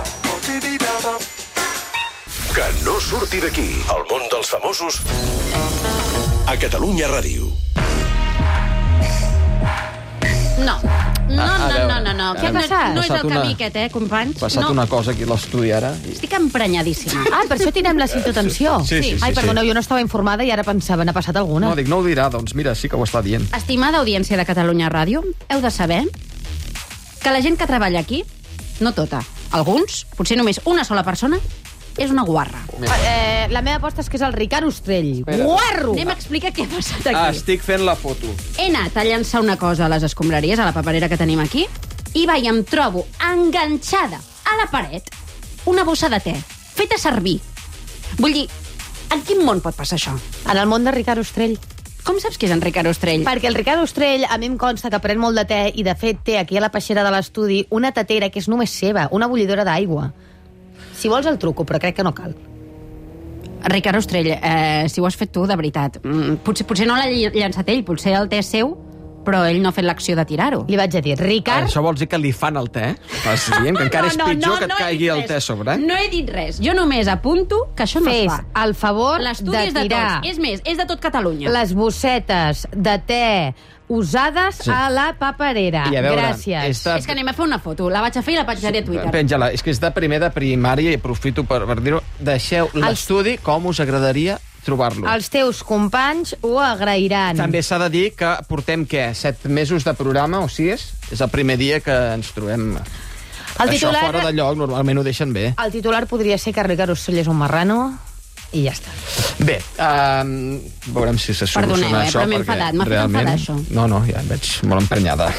Que no surti d'aquí, el món dels famosos a Catalunya Ràdio. No. No, A- a no, veure, no, no, no. a No, veure, no, no és passat el camí una- aquest, eh, companys? Ha passat no. una cosa aquí a l'estudi ara. i- Estic emprenyadíssima. Ah, per això tirem la cinto atenció. Sí, sí, sí, Ai, sí. perdoneu, jo no estava informada i ara pensava, n'ha passat alguna. No, dic, no ho dirà, doncs mira, sí que ho està dient. Estimada audiència de Catalunya Ràdio, heu de saber que la gent que treballa aquí, no tota, alguns, potser només una sola persona, és una guarra. Eh, la meva aposta és que és el Ricard Ostrell. Espera. Guarro! Anem a explicar què ha passat Ah, aquí. estic fent la foto. He anat a llançar una cosa a les escombraries, a la paperera que tenim aquí, i vaig, em trobo enganxada a la paret una bossa de te, feta servir. Vull dir, en quin món pot passar això? En el món de Ricard Ostrell. Com saps qui és en Ricard Ostrell? Perquè el Ricard Ostrell a mi em consta que pren molt de te i, de fet, té aquí a la peixera de l'estudi una tetera que és només seva, una bullidora d'aigua. Si vols el truco, però crec que no cal. Ricard Ostrell, eh, si ho has fet tu, de veritat, mm, potser, potser no l'ha ll- llançat ell, potser el té és seu, però ell no ha fet l'acció de tirar-ho. Li vaig a dir, Ricard... Això vols dir que li fan el te? Estàs dient que encara és No, no, pitjor no, que et no he caigui dit el res. te a sobre, eh? No he dit res. Jo només apunto que això no Fes es fa. el favor L'estudi de és de tirar tots. És més, és de tot Catalunya. les bossetes de te usades Sí. a la paperera. I a veure, Gràcies. és de- És que anem a fer una foto. La vaig a fer i la penjaré a Twitter. Penja-la. És que és de primer de primària i aprofito per, per dir-ho. Deixeu l'estudi com us agradaria trobar-lo. Els teus companys ho agrairan. També s'ha de dir que portem, què, set mesos de programa, o sis? És el primer dia que ens trobem... El Això titular- fora de lloc, normalment ho deixen bé. El titular podria ser que Ricard Ostrell és un marrano i ja està. Bé, um, veurem si se soluciona Perdoneu, eh, això. però m'he perquè enfadat, m'ha fet realment- enfadar, això. No, no, ja et veig molt emprenyada.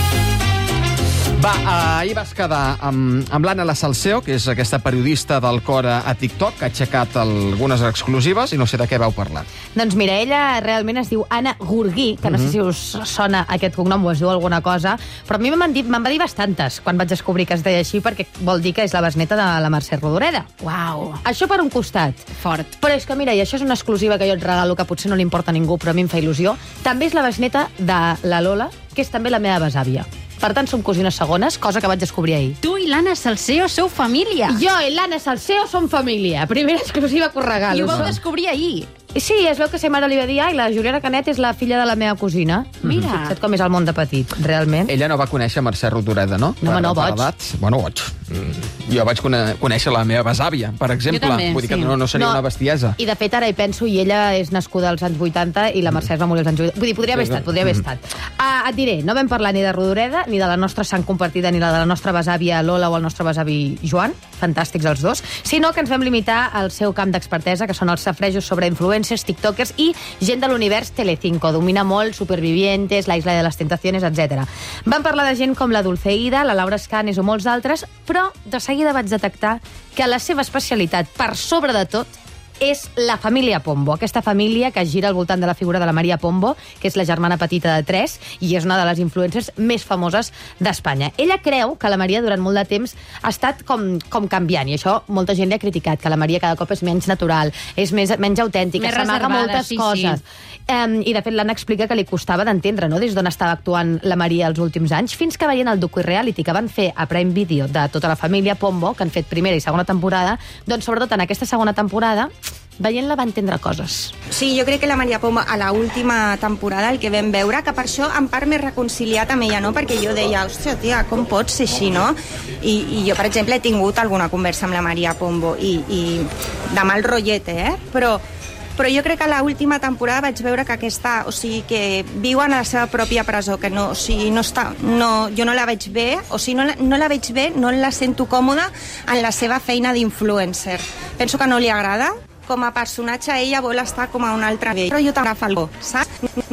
Va, uh, ahir vas quedar amb, amb l'Anna La Salseo, que és aquesta periodista del cor a, a TikTok, que ha aixecat algunes exclusives i no sé de què vau parlar. Doncs mira, ella realment es diu Anna Gurguí, que no sé si us sona aquest cognom o us diu alguna cosa, però a mi me'n dit- me'n va dir bastantes quan vaig descobrir que es deia així, perquè vol dir que és la besneta de la Mercè Rodoreda. Uau. Això per un costat. Fort. Però és que, mira, i això és una exclusiva que jo et regalo, que potser no li importa a ningú, però a mi em fa il·lusió. També és la besneta de la Lola, que és també la meva besàvia. Per tant, som cosines segones, cosa que vaig descobrir ahir. Tu i l'Anna Salseo sou família. Jo i l'Anna Salseo som família. Primera exclusiva que us regalo. I ho vau descobrir ahir. Sí, es veu que sa mare li va dir, ai, la Juliana Canet és la filla de la meva cosina. Mira. Fixa't com és el món de petit, realment. Ella no va conèixer Mercè Rodoreda, no? No, home, no, Per- per boig. edat. Bueno, boig. Mm, Jo vaig cone- conèixer la meva besàvia, per exemple. Jo també, Vull dir que sí. no, no seria No. una bestiesa. I de fet ara hi penso, i ella és nascuda als anys vuitanta i la Mercè es va morir als anys vuitanta. Vull dir, podria haver Sí, estat, podria haver mm. estat. Uh, et diré, no vam parlar ni de Rodoreda, ni de la nostra sang compartida, ni la de la nostra besàvia Lola o el nostre besavi Joan, fantàstics els dos, sinó que ens vam limitar al seu camp d'expertesa, que són els safrejos sobre influencers, tiktokers i gent de l'univers Telecinco. Domina molt Supervivientes, La Isla de les Tentaciones, etcètera. Vam parlar de gent com la Dulceida, la Laura Escanes o molts altres, però de seguida vaig detectar que la seva especialitat, per sobre de tot, és la família Pombo, aquesta família que gira al voltant de la figura de la Maria Pombo, que és la germana petita de tres i és una de les influencers més famoses d'Espanya. Ella creu que la Maria durant molt de temps ha estat com, com canviant, i això molta gent li ha criticat, que la Maria cada cop és menys natural, és més, menys autèntica, Més s'amaga reservada, moltes sí, coses. sí. Um, I de fet l'Anna explica que li costava d'entendre, no?, des d'on estava actuant la Maria els últims anys, fins que veient el docu-reality que van fer a Prime Video de tota la família Pombo, que han fet primera i segona temporada, doncs sobretot en aquesta segona temporada veient-la va entendre coses. Sí, jo crec que la Maria Pombo a la última temporada el que vam veure, que per això en part m'he reconciliat amb ella, no? Perquè jo deia, hòstia, tia, com pot ser així, no? I, i jo, per exemple, he tingut alguna conversa amb la Maria Pombo i, i de mal rotllete, eh? Però, però jo crec que a l'última temporada vaig veure que aquesta, o sigui, que viu en la seva pròpia presó, que no, o sigui, no està, no, jo no la veig bé, o sigui, no la, no la veig bé, no la sento còmoda en la seva feina d'influencer. Penso que no li agrada, com a personatge ella vol estar com a un altre nivell. Però jo també falco, saps?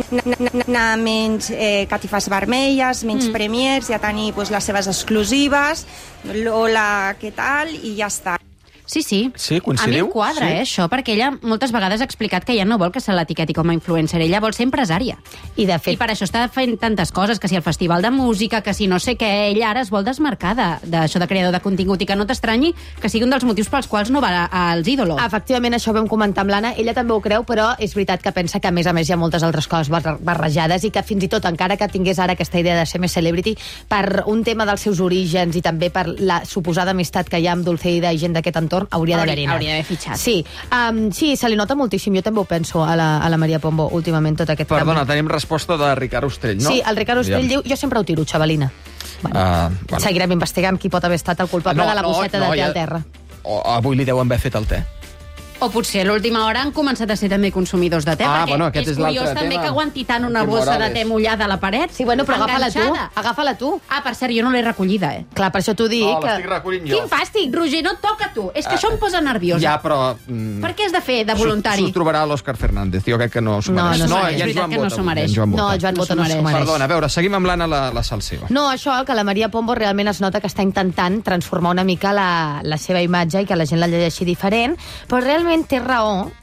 Anar menys eh, catifes vermelles, menys mm. premiers, ja tenir pues, les seves exclusives, Lola, què tal, i ja està. Sí, sí. Sí, A mi coincidiu? em quadra, Sí. eh, això, perquè ella moltes vegades ha explicat que ella no vol que se l'etiqueti com a influencer, ella vol ser empresària. I, de fet... I per això està fent tantes coses, que si el festival de música, que si no sé què, ella ara es vol desmarcar de- d'això de, de creador de contingut, i que no t'estranyi que sigui un dels motius pels quals no va a- als ídolos. Efectivament, això ho vam comentar amb l'Anna. Ella també ho creu, però és veritat que pensa que, a més a més, hi ha moltes altres coses bar- barrejades i que fins i tot, encara que tingués ara aquesta idea de ser més celebrity, per un tema dels seus orígens i també per la suposada amistat que hi ha amb Dulceida i gent d'aquest entorn, hauria Hauria- d'haver-hi anat. hauria d'haver fitxat. Sí, um, sí, se li nota moltíssim. Jo també ho penso a la, a la Maria Pombo últimament, tot aquest Perdona, canvi. tenim resposta de Ricard Ostrell, no? Sí, el Ricard Ostrell diu, jo sempre ho tiro, xavalina. Bueno. Uh, bueno. Seguirem investigant qui pot haver estat el culpable No, de la no, bosseta no, de té ja- al terra. O, avui li deuen haver fet el te. O potser a l'última hora han començat a ser també consumidors de te, Ah, perquè bueno, aquest és és l'altre curiós també tema. que aguanti tant una Joaquim bossa Morales. de te mullada a la paret. Sí, bueno, però agafa-la tu, enganxada. agafa-la tu. Ah, per cert, jo no l'he recollida, eh? Clar, per això t'ho dic. No, que... l'estic recollint jo. Quin fàstic, Roger, no et toca tu. És que Ah, això em posa nerviosa. Ja, però... Mm, Per què has de fer de voluntari? S'ho trobarà l'Òscar Fernández. Jo crec que no s'ho No, mereix. no s'ho no, mereix. ja És en Joan veritat que no Bota, s'ho mereix. ja en Joan No, Bota. el Joan No Bota s'ho no s'ho mereix. mereix. Perdona, a veure, seguim amb l'Anna la, la Salseo. No, això, que la Maria Pombo realment es nota que està intentant transformar una mica la, la seva imatge i que la gent la llegeixi diferent, però realment té raó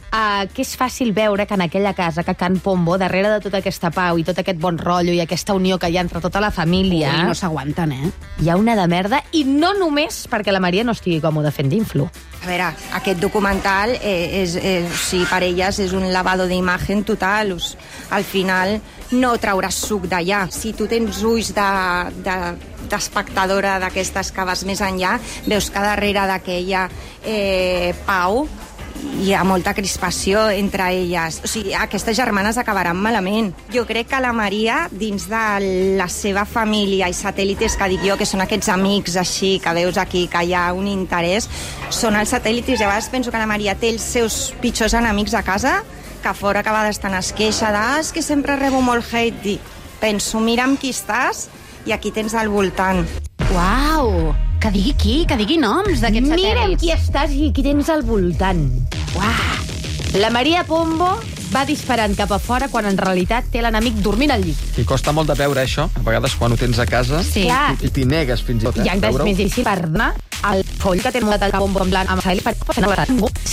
uh, que és fàcil veure que en aquella casa, que Can Pombo, darrere de tota aquesta pau i tot aquest bon rotllo i aquesta unió que hi ha entre tota la família... Ui, no s'aguanten, eh? Hi ha una de merda, i no només perquè la Maria no estigui còmoda fent d'influ. A veure, aquest documental eh, és, eh, o sigui, per elles és un lavado d'imatge total. Us, al final no trauràs suc d'allà. Si tu tens ulls de, de, d'espectadora d'aquestes que vas més enllà, veus que darrere d'aquella eh, pau hi ha molta crispació entre elles. O sigui, aquestes germanes acabaran malament. Jo crec que la Maria, dins de la seva família i satèl·lites, que dic jo, que són aquests amics així, que veus aquí, que hi ha un interès, són els satèl·lites. I a vegades penso que la Maria té els seus pitjors enemics a casa, que a fora que a vegades estan es queixa de ah, és que sempre rebo molt hate. Dic, penso, mira amb qui estàs i aquí tens al voltant. Uau! Que digui qui, que digui noms d'aquests satèl·lits. Mira amb qui estàs i qui tens al voltant. Uau! La Maria Pombo va disparant cap a fora quan en realitat té l'enemic dormint al llit. I costa molt de veure això. A vegades quan ho tens a casa sí. i t'hi negues fins i tot. Eh? I encara és més difícil per donar el foll que té molt de Pombo en blanc amb Saeli per fer una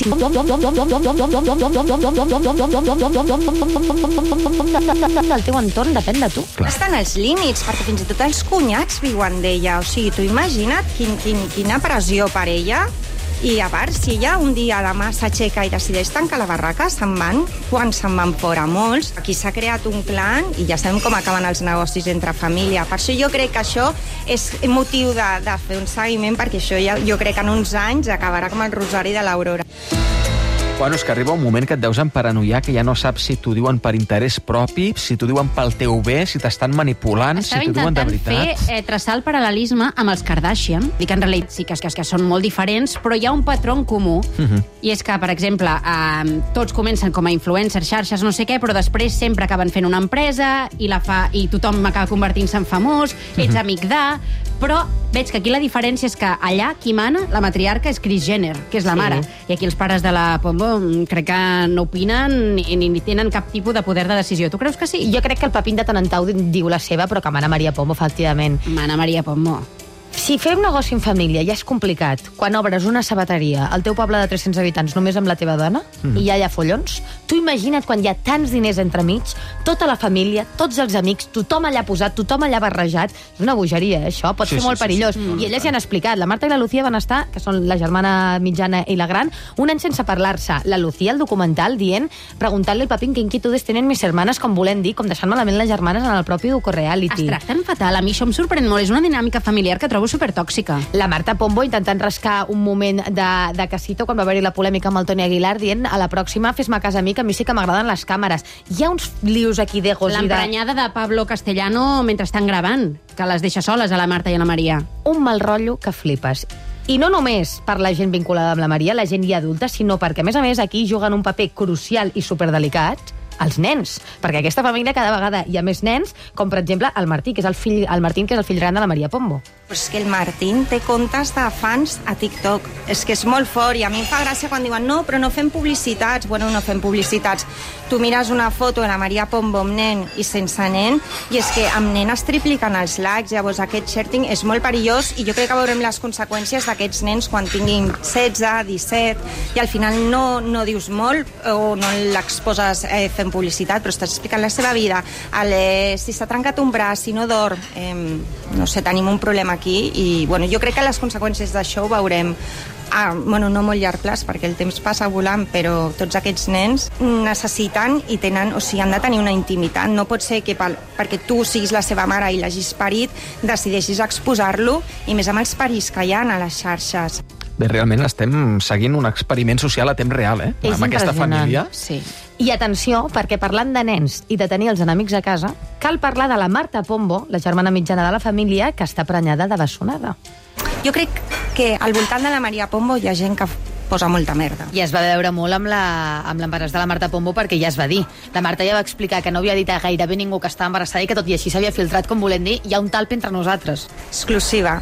el teu entorn depèn de tu. Estan als límits, perquè fins i tot els cunyats viuen d'ella. O sigui, tu imagina't quin, quin, quina pressió per ella. I a part, si ella un dia demà s'aixeca i decideix tancar la barraca, se'n van, quan se'n van fora molts. Aquí s'ha creat un clan i ja sabem com acaben els negocis entre família. Per això jo crec que això és motiu de, de fer un seguiment, perquè això ja, jo crec que en uns anys acabarà com el Rosari de l'Aurora. Bueno, és que arriba un moment que et deus emparanoiar, que ja no saps si t'ho diuen per interès propi, si t'ho diuen pel teu bé, si t'estan manipulant, Estava si t'ho diuen de veritat. Estava intentant fer, eh, traçar el paral·lelisme amb els Kardashian. Dic, en realitat sí que, que, que són molt diferents, però hi ha un patró en comú. Uh -huh. I és que, per exemple, eh, tots comencen com a influencers, xarxes, no sé què, però després sempre acaben fent una empresa i, la fa, i tothom acaba convertint-se en famós, ets uh -huh. amic de... Però veig que aquí la diferència és que allà qui mana, la matriarca, és Kris Jenner, que és la Sí. mare. I aquí els pares de la Pombo crec que no opinen ni, ni tenen cap tipus de poder de decisió. Tu creus que sí? Jo crec que el Papín de tant en tant diu la seva, però que mana Maria Pombo, efectivament. Mana Maria Pombo. Si fer un negoci en família ja és complicat, quan obres una sabateria al teu poble de tres-cents habitants només amb la teva dona, mm. i ja hi ha follons, tu imagina't quan hi ha tants diners entremig, tota la família, tots els amics, tothom allà posat, tothom allà barrejat. És una bogeria, eh, això? Pot Sí, ser sí, molt sí, perillós. sí, sí. I elles ja han explicat. La Marta i la Lucía van estar, que són la germana mitjana i la gran, un any sense parlar-se. La Lucía, al documental, dient, preguntant-li al Papín qué inquietudes tenen mis hermanes, com volent dir, com deixant malament les germanes en el propi docu-reality. Es tracten fatal. A mi això em sorprèn molt. És una dinàmica familiar que trobo supertòxica. La Marta Pombo intentant rascar un moment de, de casito quan va haver-hi la polèmica amb el Toni Aguilar dient a la pròxima fes-me cas a mi, que a mi sí que m'agraden les càmeres. Hi ha uns lius aquí d'egos i de... L'emprenyada de Pablo Castellano mentre estan gravant, que les deixa soles a la Marta i a la Maria. Un mal rotllo que flipes. I no només per la gent vinculada amb la Maria, la gent ja adulta, sinó perquè, a més a més, aquí juguen un paper crucial i superdelicat els nens, perquè aquesta família cada vegada hi ha més nens, com per exemple el Martí, que és el fill, el Martín, que és el fill gran de la Maria Pombo. Però és que el Martín té comptes de fans a TikTok. És que és molt fort i a mi em fa gràcia quan diuen no, però no fem publicitats. Bueno, no fem publicitats. Tu mires una foto de la Maria Pombo amb nen i sense nen i és que amb nen es tripliquen els likes. Llavors aquest sharing és molt perillós i jo crec que veurem les conseqüències d'aquests nens quan tinguin setze, disset i al final no, no dius molt o no l'exposes eh, fent publicitat, però estàs explicant la seva vida. El, eh, si s'ha trencat un braç, si no dorm, eh, no sé, tenim un problema aquí i bueno, jo crec que les conseqüències d'això ho veurem a, bueno, no molt llarg plaç perquè el temps passa volant, però tots aquests nens necessiten i tenen, o sigui, han de tenir una intimitat. No pot ser que pel, perquè tu siguis la seva mare i l'hagis parit decideixis exposar-lo i més amb els perills que hi ha a les xarxes. Bé, realment estem seguint un experiment social a temps real, eh? És amb aquesta família. Sí. I atenció, perquè parlant de nens i de tenir els enemics a casa, cal parlar de la Marta Pombo, la germana mitjana de la família, que està prenyada de bessonada. Jo crec que al voltant de la Maria Pombo hi ha gent que posa molta merda. I es va veure molt amb la, amb l'embaràs de la Marta Pombo perquè ja es va dir. La Marta ja va explicar que no havia dit a gairebé ningú que estava embarassada i que tot i així s'havia filtrat, com volent dir, hi ha un talp entre nosaltres. Exclusiva.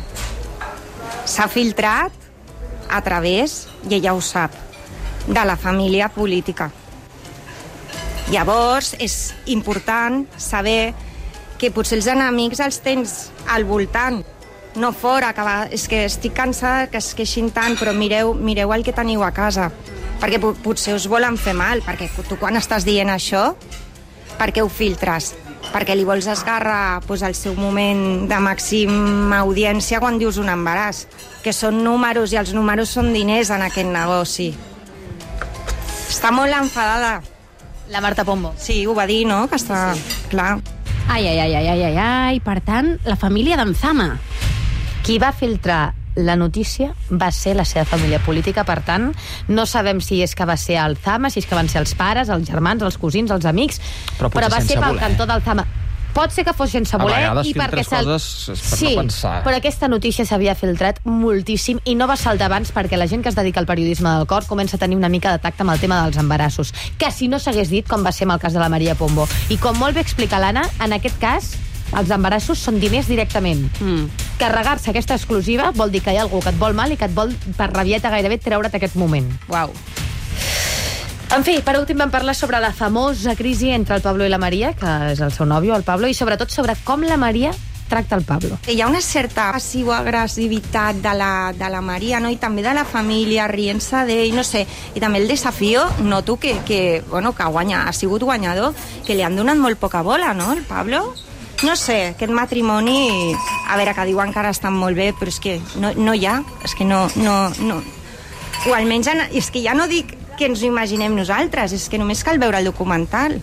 S'ha filtrat a través, i ella ho sap, de la família política. Llavors, és important saber que potser els enemics els tens al voltant, no fora, que va, és que estic cansada que es queixin tant, però mireu, mireu el que teniu a casa. perquè po- potser us volen fer mal, perquè tu quan estàs dient això, per què ho filtres? Perquè li vols esgarrar pues, el seu moment de màxima audiència quan dius un embaràs, que són números i els números són diners en aquest negoci. Està molt enfadada. La Marta Pombo. Sí, ho va dir, no? Que està... Sí. Clar. Ai, ai, ai, ai, ai, ai, ai. Per tant, la família d'en Zama. Qui va filtrar la notícia va ser la seva família política, per tant, no sabem si és que va ser el Zama, si és que van ser els pares, els germans, els cosins, els amics, però, però va ser pel voler. cantó del Zama. Pot ser que fos sense voler. A vegades i perquè filtres coses és per sí, no pensar. Però aquesta notícia s'havia filtrat moltíssim i no va saltar abans perquè la gent que es dedica al periodisme del cor comença a tenir una mica de tacte amb el tema dels embarassos, que si no s'hagués dit, com va ser amb el cas de la Maria Pombo. I com molt bé explica l'Anna, en aquest cas, els embarassos són diners directament. Mm. Carregar-se aquesta exclusiva vol dir que hi ha algú que et vol mal i que et vol, per rabieta gairebé, treure't aquest moment. Uau. En fi, per últim vam parlar sobre la famosa crisi entre el Pablo i la Maria, que és el seu nòvio, el Pablo, i sobretot sobre com la Maria tracta el Pablo. Hi ha una certa passivo-agressivitat de la, de la Maria, no? I també de la família, rient-se d'ell, no sé. I també el desafio, noto que, que, bueno, que guanya, ha sigut guanyador, que li han donat molt poca bola, no, el Pablo? No sé, aquest matrimoni, a veure, que diuen que ara estan molt bé, però és que no, no hi ha, és que no, no, no. O almenys, és que ja no dic que ens ho imaginem nosaltres, és que només cal veure el documental.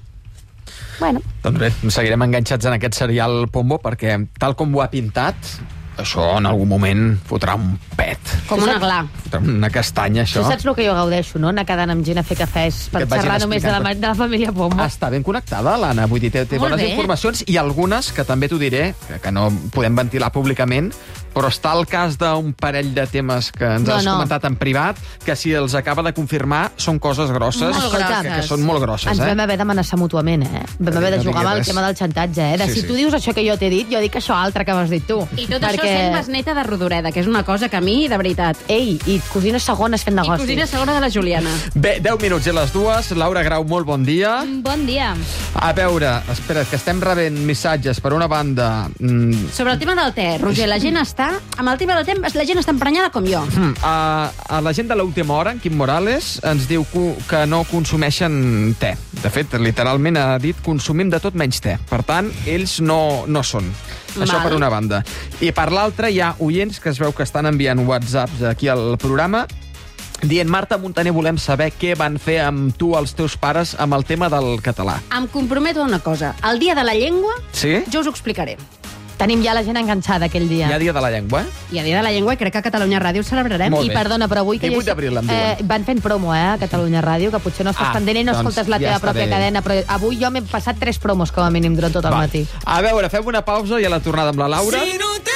Bueno. Doncs bé, seguirem enganxats en aquest serial Pombo, perquè tal com ho ha pintat, això en algun moment fotrà un pet. Com una gla. Fotrà una castanya, això. Tu saps el que jo gaudeixo, no? Anar quedant amb gent a fer cafès per xerrar només de la, de la família Pombo. Està ben connectada, l'Anna. Vull dir, té, té bones bé. informacions i algunes que també t'ho diré, que, que no podem ventilar públicament, però està el cas d'un parell de temes que ens No, has no. comentat en privat, que si els acaba de confirmar són coses grosses, Molt que, grosses. que, que són molt grosses. Ens eh? vam haver d'amenaçar mútuament, eh? Vam haver de No jugar diguis amb el res. tema del xantatge, eh? De Sí, si sí. tu dius això que jo t'he dit, jo dic això altre que m'has dit tu. I tot això sent besneta de Rodoreda, que és una cosa que a mi, de veritat... Ei, i cosines segones fent negoci. I cosina segona de la Juliana. Bé, deu minuts i les dues. Laura Grau, molt bon dia. Bon dia. A veure, espera, que estem rebent missatges per una banda... Mm, Sobre el tema del te, Roger, la gent està... Amb el tema del te, la gent està emprenyada com jo. mm, a, a la gent de l'última hora, en Quim Morales, ens diu que, que no consumeixen te. De fet, literalment ha dit consumim de tot menys te. Per tant, ells no, no són. Això Val. per una banda. I per l'altra hi ha oients que es veu que estan enviant whatsapps aquí al programa dient, Marta Montaner, volem saber què van fer amb tu, els teus pares, amb el tema del català. Em comprometo a una cosa. El dia de la llengua, Sí? jo us ho explicaré. Tenim ja la gent enganxada aquell dia. Hi ha dia de la llengua, eh? I a dia de la llengua, i crec que a Catalunya Ràdio ho celebrarem. Molt I bé. perdona, però avui que divuit d'abril em diuen. eh, van fent promo, eh, a Catalunya Ràdio, que potser no estàs Ah, pendent i no doncs escoltes la ja teva està pròpia bé. cadena, però avui jo m'he passat tres promos com a mínim durant tot el Va. matí. A veure, fem una pausa i a la tornada amb la Laura. Si no te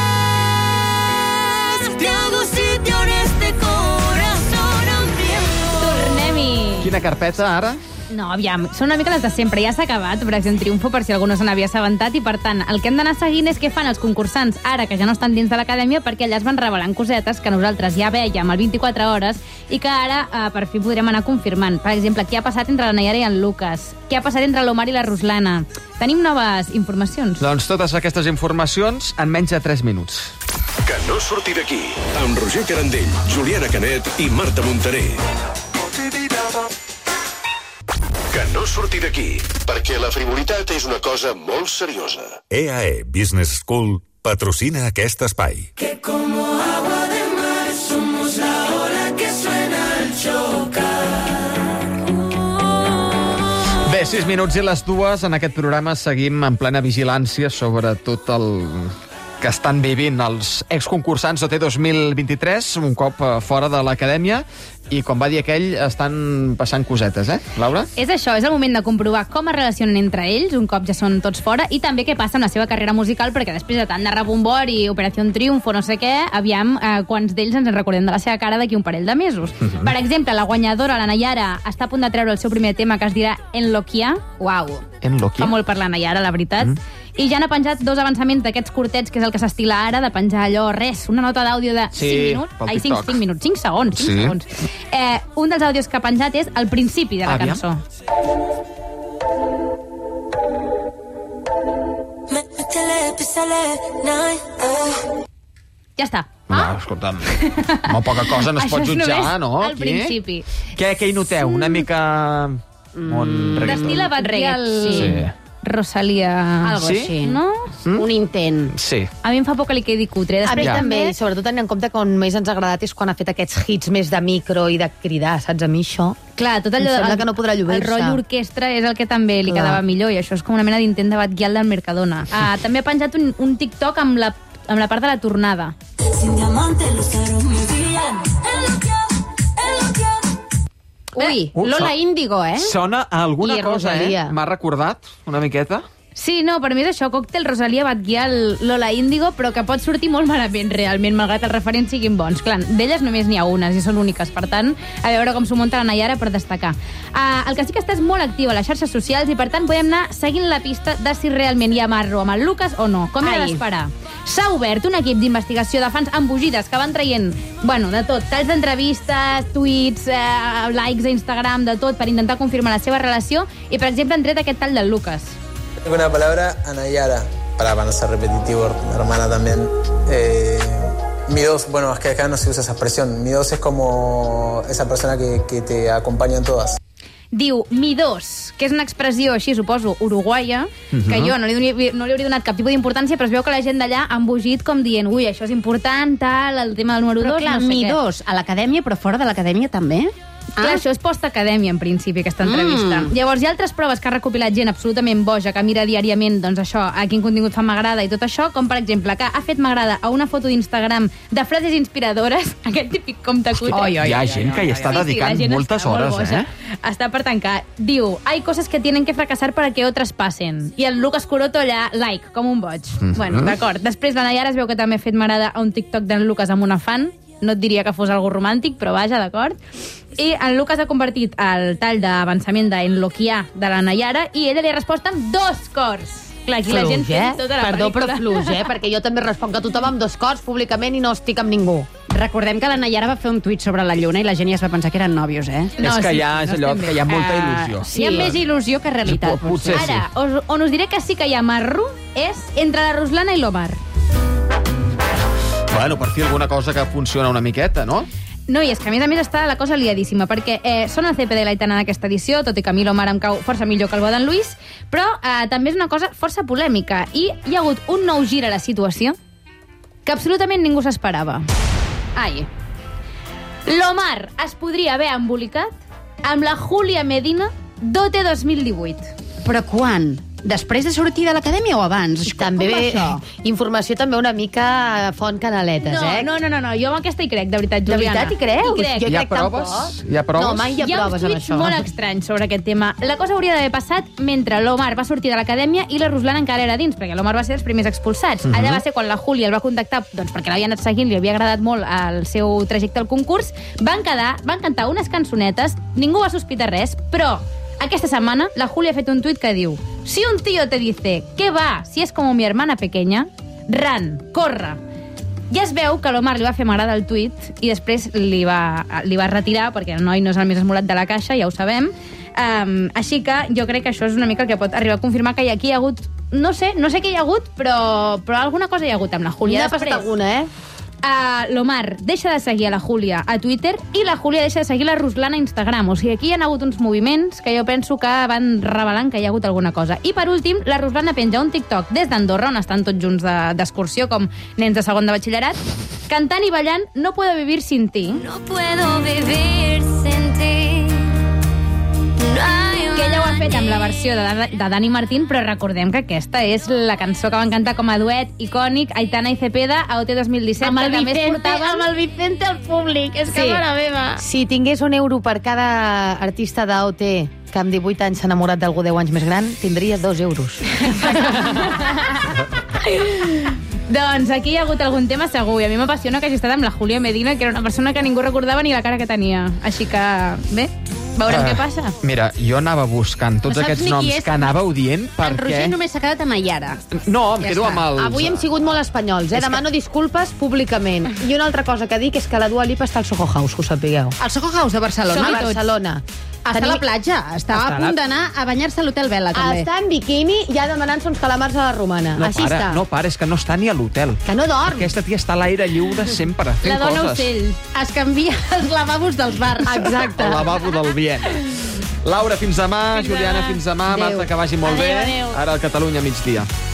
vas, te hago sitio en este corazón hambriento. Tornem-hi. Quina carpeta, ara? No, aviam, són una mica les de sempre. Ja s'ha acabat Operació Triunfo, per si algú no se n'havia assabentat, i per tant, el que hem d'anar seguint és què fan els concursants ara que ja no estan dins de l'acadèmia, perquè allà es van revelant cosetes que nosaltres ja vèiem al vint-i-quatre hores i que ara eh, per fi podrem anar confirmant. Per exemple, què ha passat entre la Nayara i en Lucas? Què ha passat entre l'Omar i la Ruslana? Tenim noves informacions. Doncs totes aquestes informacions en menys de tres minuts. Que no surti d'aquí, amb Roger Carandell, Juliana Canet i Marta Montaner. Que no surti d'aquí, perquè la frivolitat és una cosa molt seriosa. E A E Business School patrocina aquest espai. Que como agua de mar somos la ola que suena al chocar. Bé, sis minuts i les dues. En aquest programa seguim en plena vigilància sobre tot el que estan vivint els exconcursants d'O T dos mil vint-i-tres, un cop eh, fora de l'acadèmia, i com va dir aquell, estan passant cosetes, eh, Laura? És això, és el moment de comprovar com es relacionen entre ells, un cop ja són tots fora, i també què passa amb la seva carrera musical, perquè després de tant de rebombori, Operació Triunfo, no sé què, aviam eh, quants d'ells ens en recordem de la seva cara d'aquí un parell de mesos. Mhm. Per exemple, la guanyadora, la Nayara, està a punt de treure el seu primer tema, que es dirà En Loquia. Uau. En Loquia? Fa molt per la Nayara, la veritat. Mm. I ja han penjat dos avançaments d'aquests curtets, que és el que s'estila ara, de penjar allò, res, una nota d'àudio de Sí, cinc minuts. pel Ai, cinc, TikTok. cinc minuts, cinc segons, cinc Sí. segons. Eh, un dels àudios que ha penjat és el principi de la Aviam. cançó. Métele, písale, night, eh. Ja està. Ah. No, escolta'm, molt poca cosa no es pot jutjar, no? Al Aquí? principi. Què, què hi noteu? Una mica... Mm, D'estil Abadriel. Sí. sí. Rosalia... Algo Sí? així. No? Mm? Un intent. Sí. A mi em fa por que li quedi cutre. A mi Després també, i sobretot tenint en compte que on més ens ha agradat és quan ha fet aquests hits més de micro i de cridar, saps? A mi això... Clar, tot allò... Em sembla el, que no podrà lluir-se. El rotllo orquestra és el que també li Clar. quedava millor, i això és com una mena d'intent de Batguial del Mercadona. Ah, també ha penjat un, un TikTok amb la, amb la part de la tornada. Sin diamante los aros me brillan. En lo que, en lo que. Ui, Uh, Lola so- Índigo, eh? Sona a alguna I cosa, Rosalia. eh? M'ha recordat una miqueta. Sí, no, per mi és això, còctel, Rosalia, Batguial, Lola Índigo, però que pot sortir molt malament, realment, malgrat els referents siguin bons. Clar, d'elles només n'hi ha unes i són úniques, per tant, a veure com s'ho munta la Nayara per destacar. Uh, el que sí que està és molt actiu a les xarxes socials i, per tant, podem anar seguint la pista de si realment hi ha marro amb el Lucas o no. Com era Ai. d'esperar? S'ha obert un equip d'investigació de fans embogides que van traient, bueno, de tot, talls d'entrevistes, tuits, eh, likes a Instagram, de tot, per intentar confirmar la seva relació i, per exemple, han tret aquest tall del Lucas. Una palabra a Nayara, para, para no ser repetitivo, hermana también. Eh, mi dos, bueno, es que acá no se usa esa expresión. Mi dos es como esa persona que, que te acompaña en todas. Diu mi dos, que és una expressió així, suposo, uruguaia, Mhm. que jo no li, donia- no li hauria donat cap tipus d'importància, però es veu que la gent d'allà ha embogit com dient, ui, això és important, tal, el tema del número Però dos, clar, no sé mi què. dos a l'acadèmia, però fora de l'acadèmia també? Clar, això és post-acadèmia, en principi, aquesta entrevista. Mm. Llavors, hi ha altres proves que ha recopilat gent absolutament boja, que mira diàriament, doncs això, a quin contingut fa m'agrada i tot això, com per exemple, que ha fet m'agrada a una foto d'Instagram de frases inspiradores, aquest típic compte cutre. Oi, oi, Hi ha oi, gent oi, que hi oi, està oi. dedicant la gent moltes està molt hores, boja. eh? Està per tancar. Diu, hay cosas que tienen que fracasar para que otras pasen. I el Lucas Curoto allà, like, com un boig. Mhm. Bueno, d'acord. Després la Nayara es veu que també ha fet m'agrada a un TikTok d'en Lucas amb una fan. No et diria que fos algo romàntic, però vaja, d'acord. I en Lucas ha convertit el tall d'avançament d'enloquiar de la Nayara i ella li ha respost amb dos cors. Clar, aquí la gent Fluix, eh? fent tota la Perdó, pel·lícula. però fluix, eh? Perquè jo també responc a tothom amb dos cors públicament i no estic amb ningú. Recordem que la Nayara va fer un tuit sobre la lluna i la gent ja es va pensar que eren nòvios, eh? És que hi ha, és allò, que hi ha molta il·lusió. Sí. Hi ha més il·lusió que realitat. Sí, potser sí. Ara, us, on us diré que sí que hi ha marro és entre la Ruslana i l'Omar. Bueno, per fi alguna cosa que funciona una miqueta, no? No, i és que a més a més està la cosa liadíssima, perquè eh, són el C P de l'Aitana en aquesta edició, tot i que a mi l'Omar em cau força millor que el bo d'en Lluís, però eh, també és una cosa força polèmica, i hi ha hagut un nou gir a la situació que absolutament ningú s'esperava. Ai. L'Omar es podria haver embolicat amb la Júlia Medina d'O T dos mil divuit. Però quan? Després de sortir de l'acadèmia o abans? També Com va ve això? informació també una mica font canaletes, No, eh? no, no, no, no, jo amb aquesta hi crec, de veritat, De Juliana. veritat hi creus? Hi crec. Jo Hi ha crec tan proves? poc. Hi ha proves? No, mai hi ha, Hi ha uns proves amb tuits això. molt estranys sobre aquest tema. La cosa hauria d'haver passat mentre l'Omar va sortir de l'acadèmia i la Ruslana encara era dins, perquè l'Omar va ser els primers expulsats. Mhm. Allà va ser quan la Júlia el va contactar, doncs perquè l'havia anat seguint, li havia agradat molt el seu trajecte al concurs, van quedar, van cantar unes cançonetes, ningú va sospitar res, però aquesta setmana la Júlia ha fet un tuit que diu: si un tío te dice, ¿qué va? Si es como mi hermana pequeña, ran, corre. Ja es veu que l'Omar li va fer m'agrada el tuit i després li va, li va retirar, perquè el noi no és el més esmolat de la caixa, ja ho sabem. Um, així que jo crec que això és una mica el que pot arribar a confirmar que aquí hi ha hagut... No sé, no sé què hi ha hagut, però, però alguna cosa hi ha hagut amb la Júlia. N'ha passat alguna, eh? Uh, L'Omar deixa de seguir a la Júlia a Twitter i la Júlia deixa de seguir la Ruslana a Instagram. O sigui, aquí hi ha hagut uns moviments que jo penso que van revelant que hi ha hagut alguna cosa. I per últim, la Ruslana penja un TikTok des d'Andorra, on estan tots junts d'excursió, com nens de segon de batxillerat, cantant i ballant No puedo vivir sin ti. No puedo vivir sin ti. No hay Que ella ho ha fet amb la versió de, de Dani Martín, però recordem que aquesta és la cançó que van cantar com a duet icònic Aitana i Cepeda a O T dos mil disset. Amb el que a més Vicente, portaven- amb el Vicente al públic. És Sí. Si tingués un euro per cada artista d'O T que amb divuit anys s'ha enamorat d'algú deu anys més gran, tindria dos euros. Doncs aquí hi ha hagut algun tema segur, i a mi m'apassiona que hagi estat amb la Júlia Medina, que era una persona que ningú recordava ni la cara que tenia. Així que, bé, veurem Ah, què passa. Mira, jo anava buscant tots No saps aquests ni qui noms és. que anàveu dient En perquè... Roger només s'ha quedat amb Ayara. No, em Ja quedo està. amb els... Avui hem sigut molt espanyols, eh? Demano disculpes públicament. I una altra cosa que dic és que la Dua Lipa està al Soho House, que ho sapigueu. Al Soho House de Barcelona? Som a Barcelona. Està a la platja. Està, Està a a la- punt d'anar a banyar-se a l'Hotel Vela, també. Està en biquini ja demanant-se uns calamars a la romana. No Així para, està. no para, és que no està ni a l'hotel. Que no dorm. Aquesta tia està a l'aire lliure sempre fent La dona coses. ocell. Es canvia els lavabos dels bars. Exacte. El lavabo del Viena. Laura, fins demà. Fins Juliana, demà. fins demà. Adéu. Marta, que vagi molt Adéu, bé. adéu. Ara al Catalunya migdia.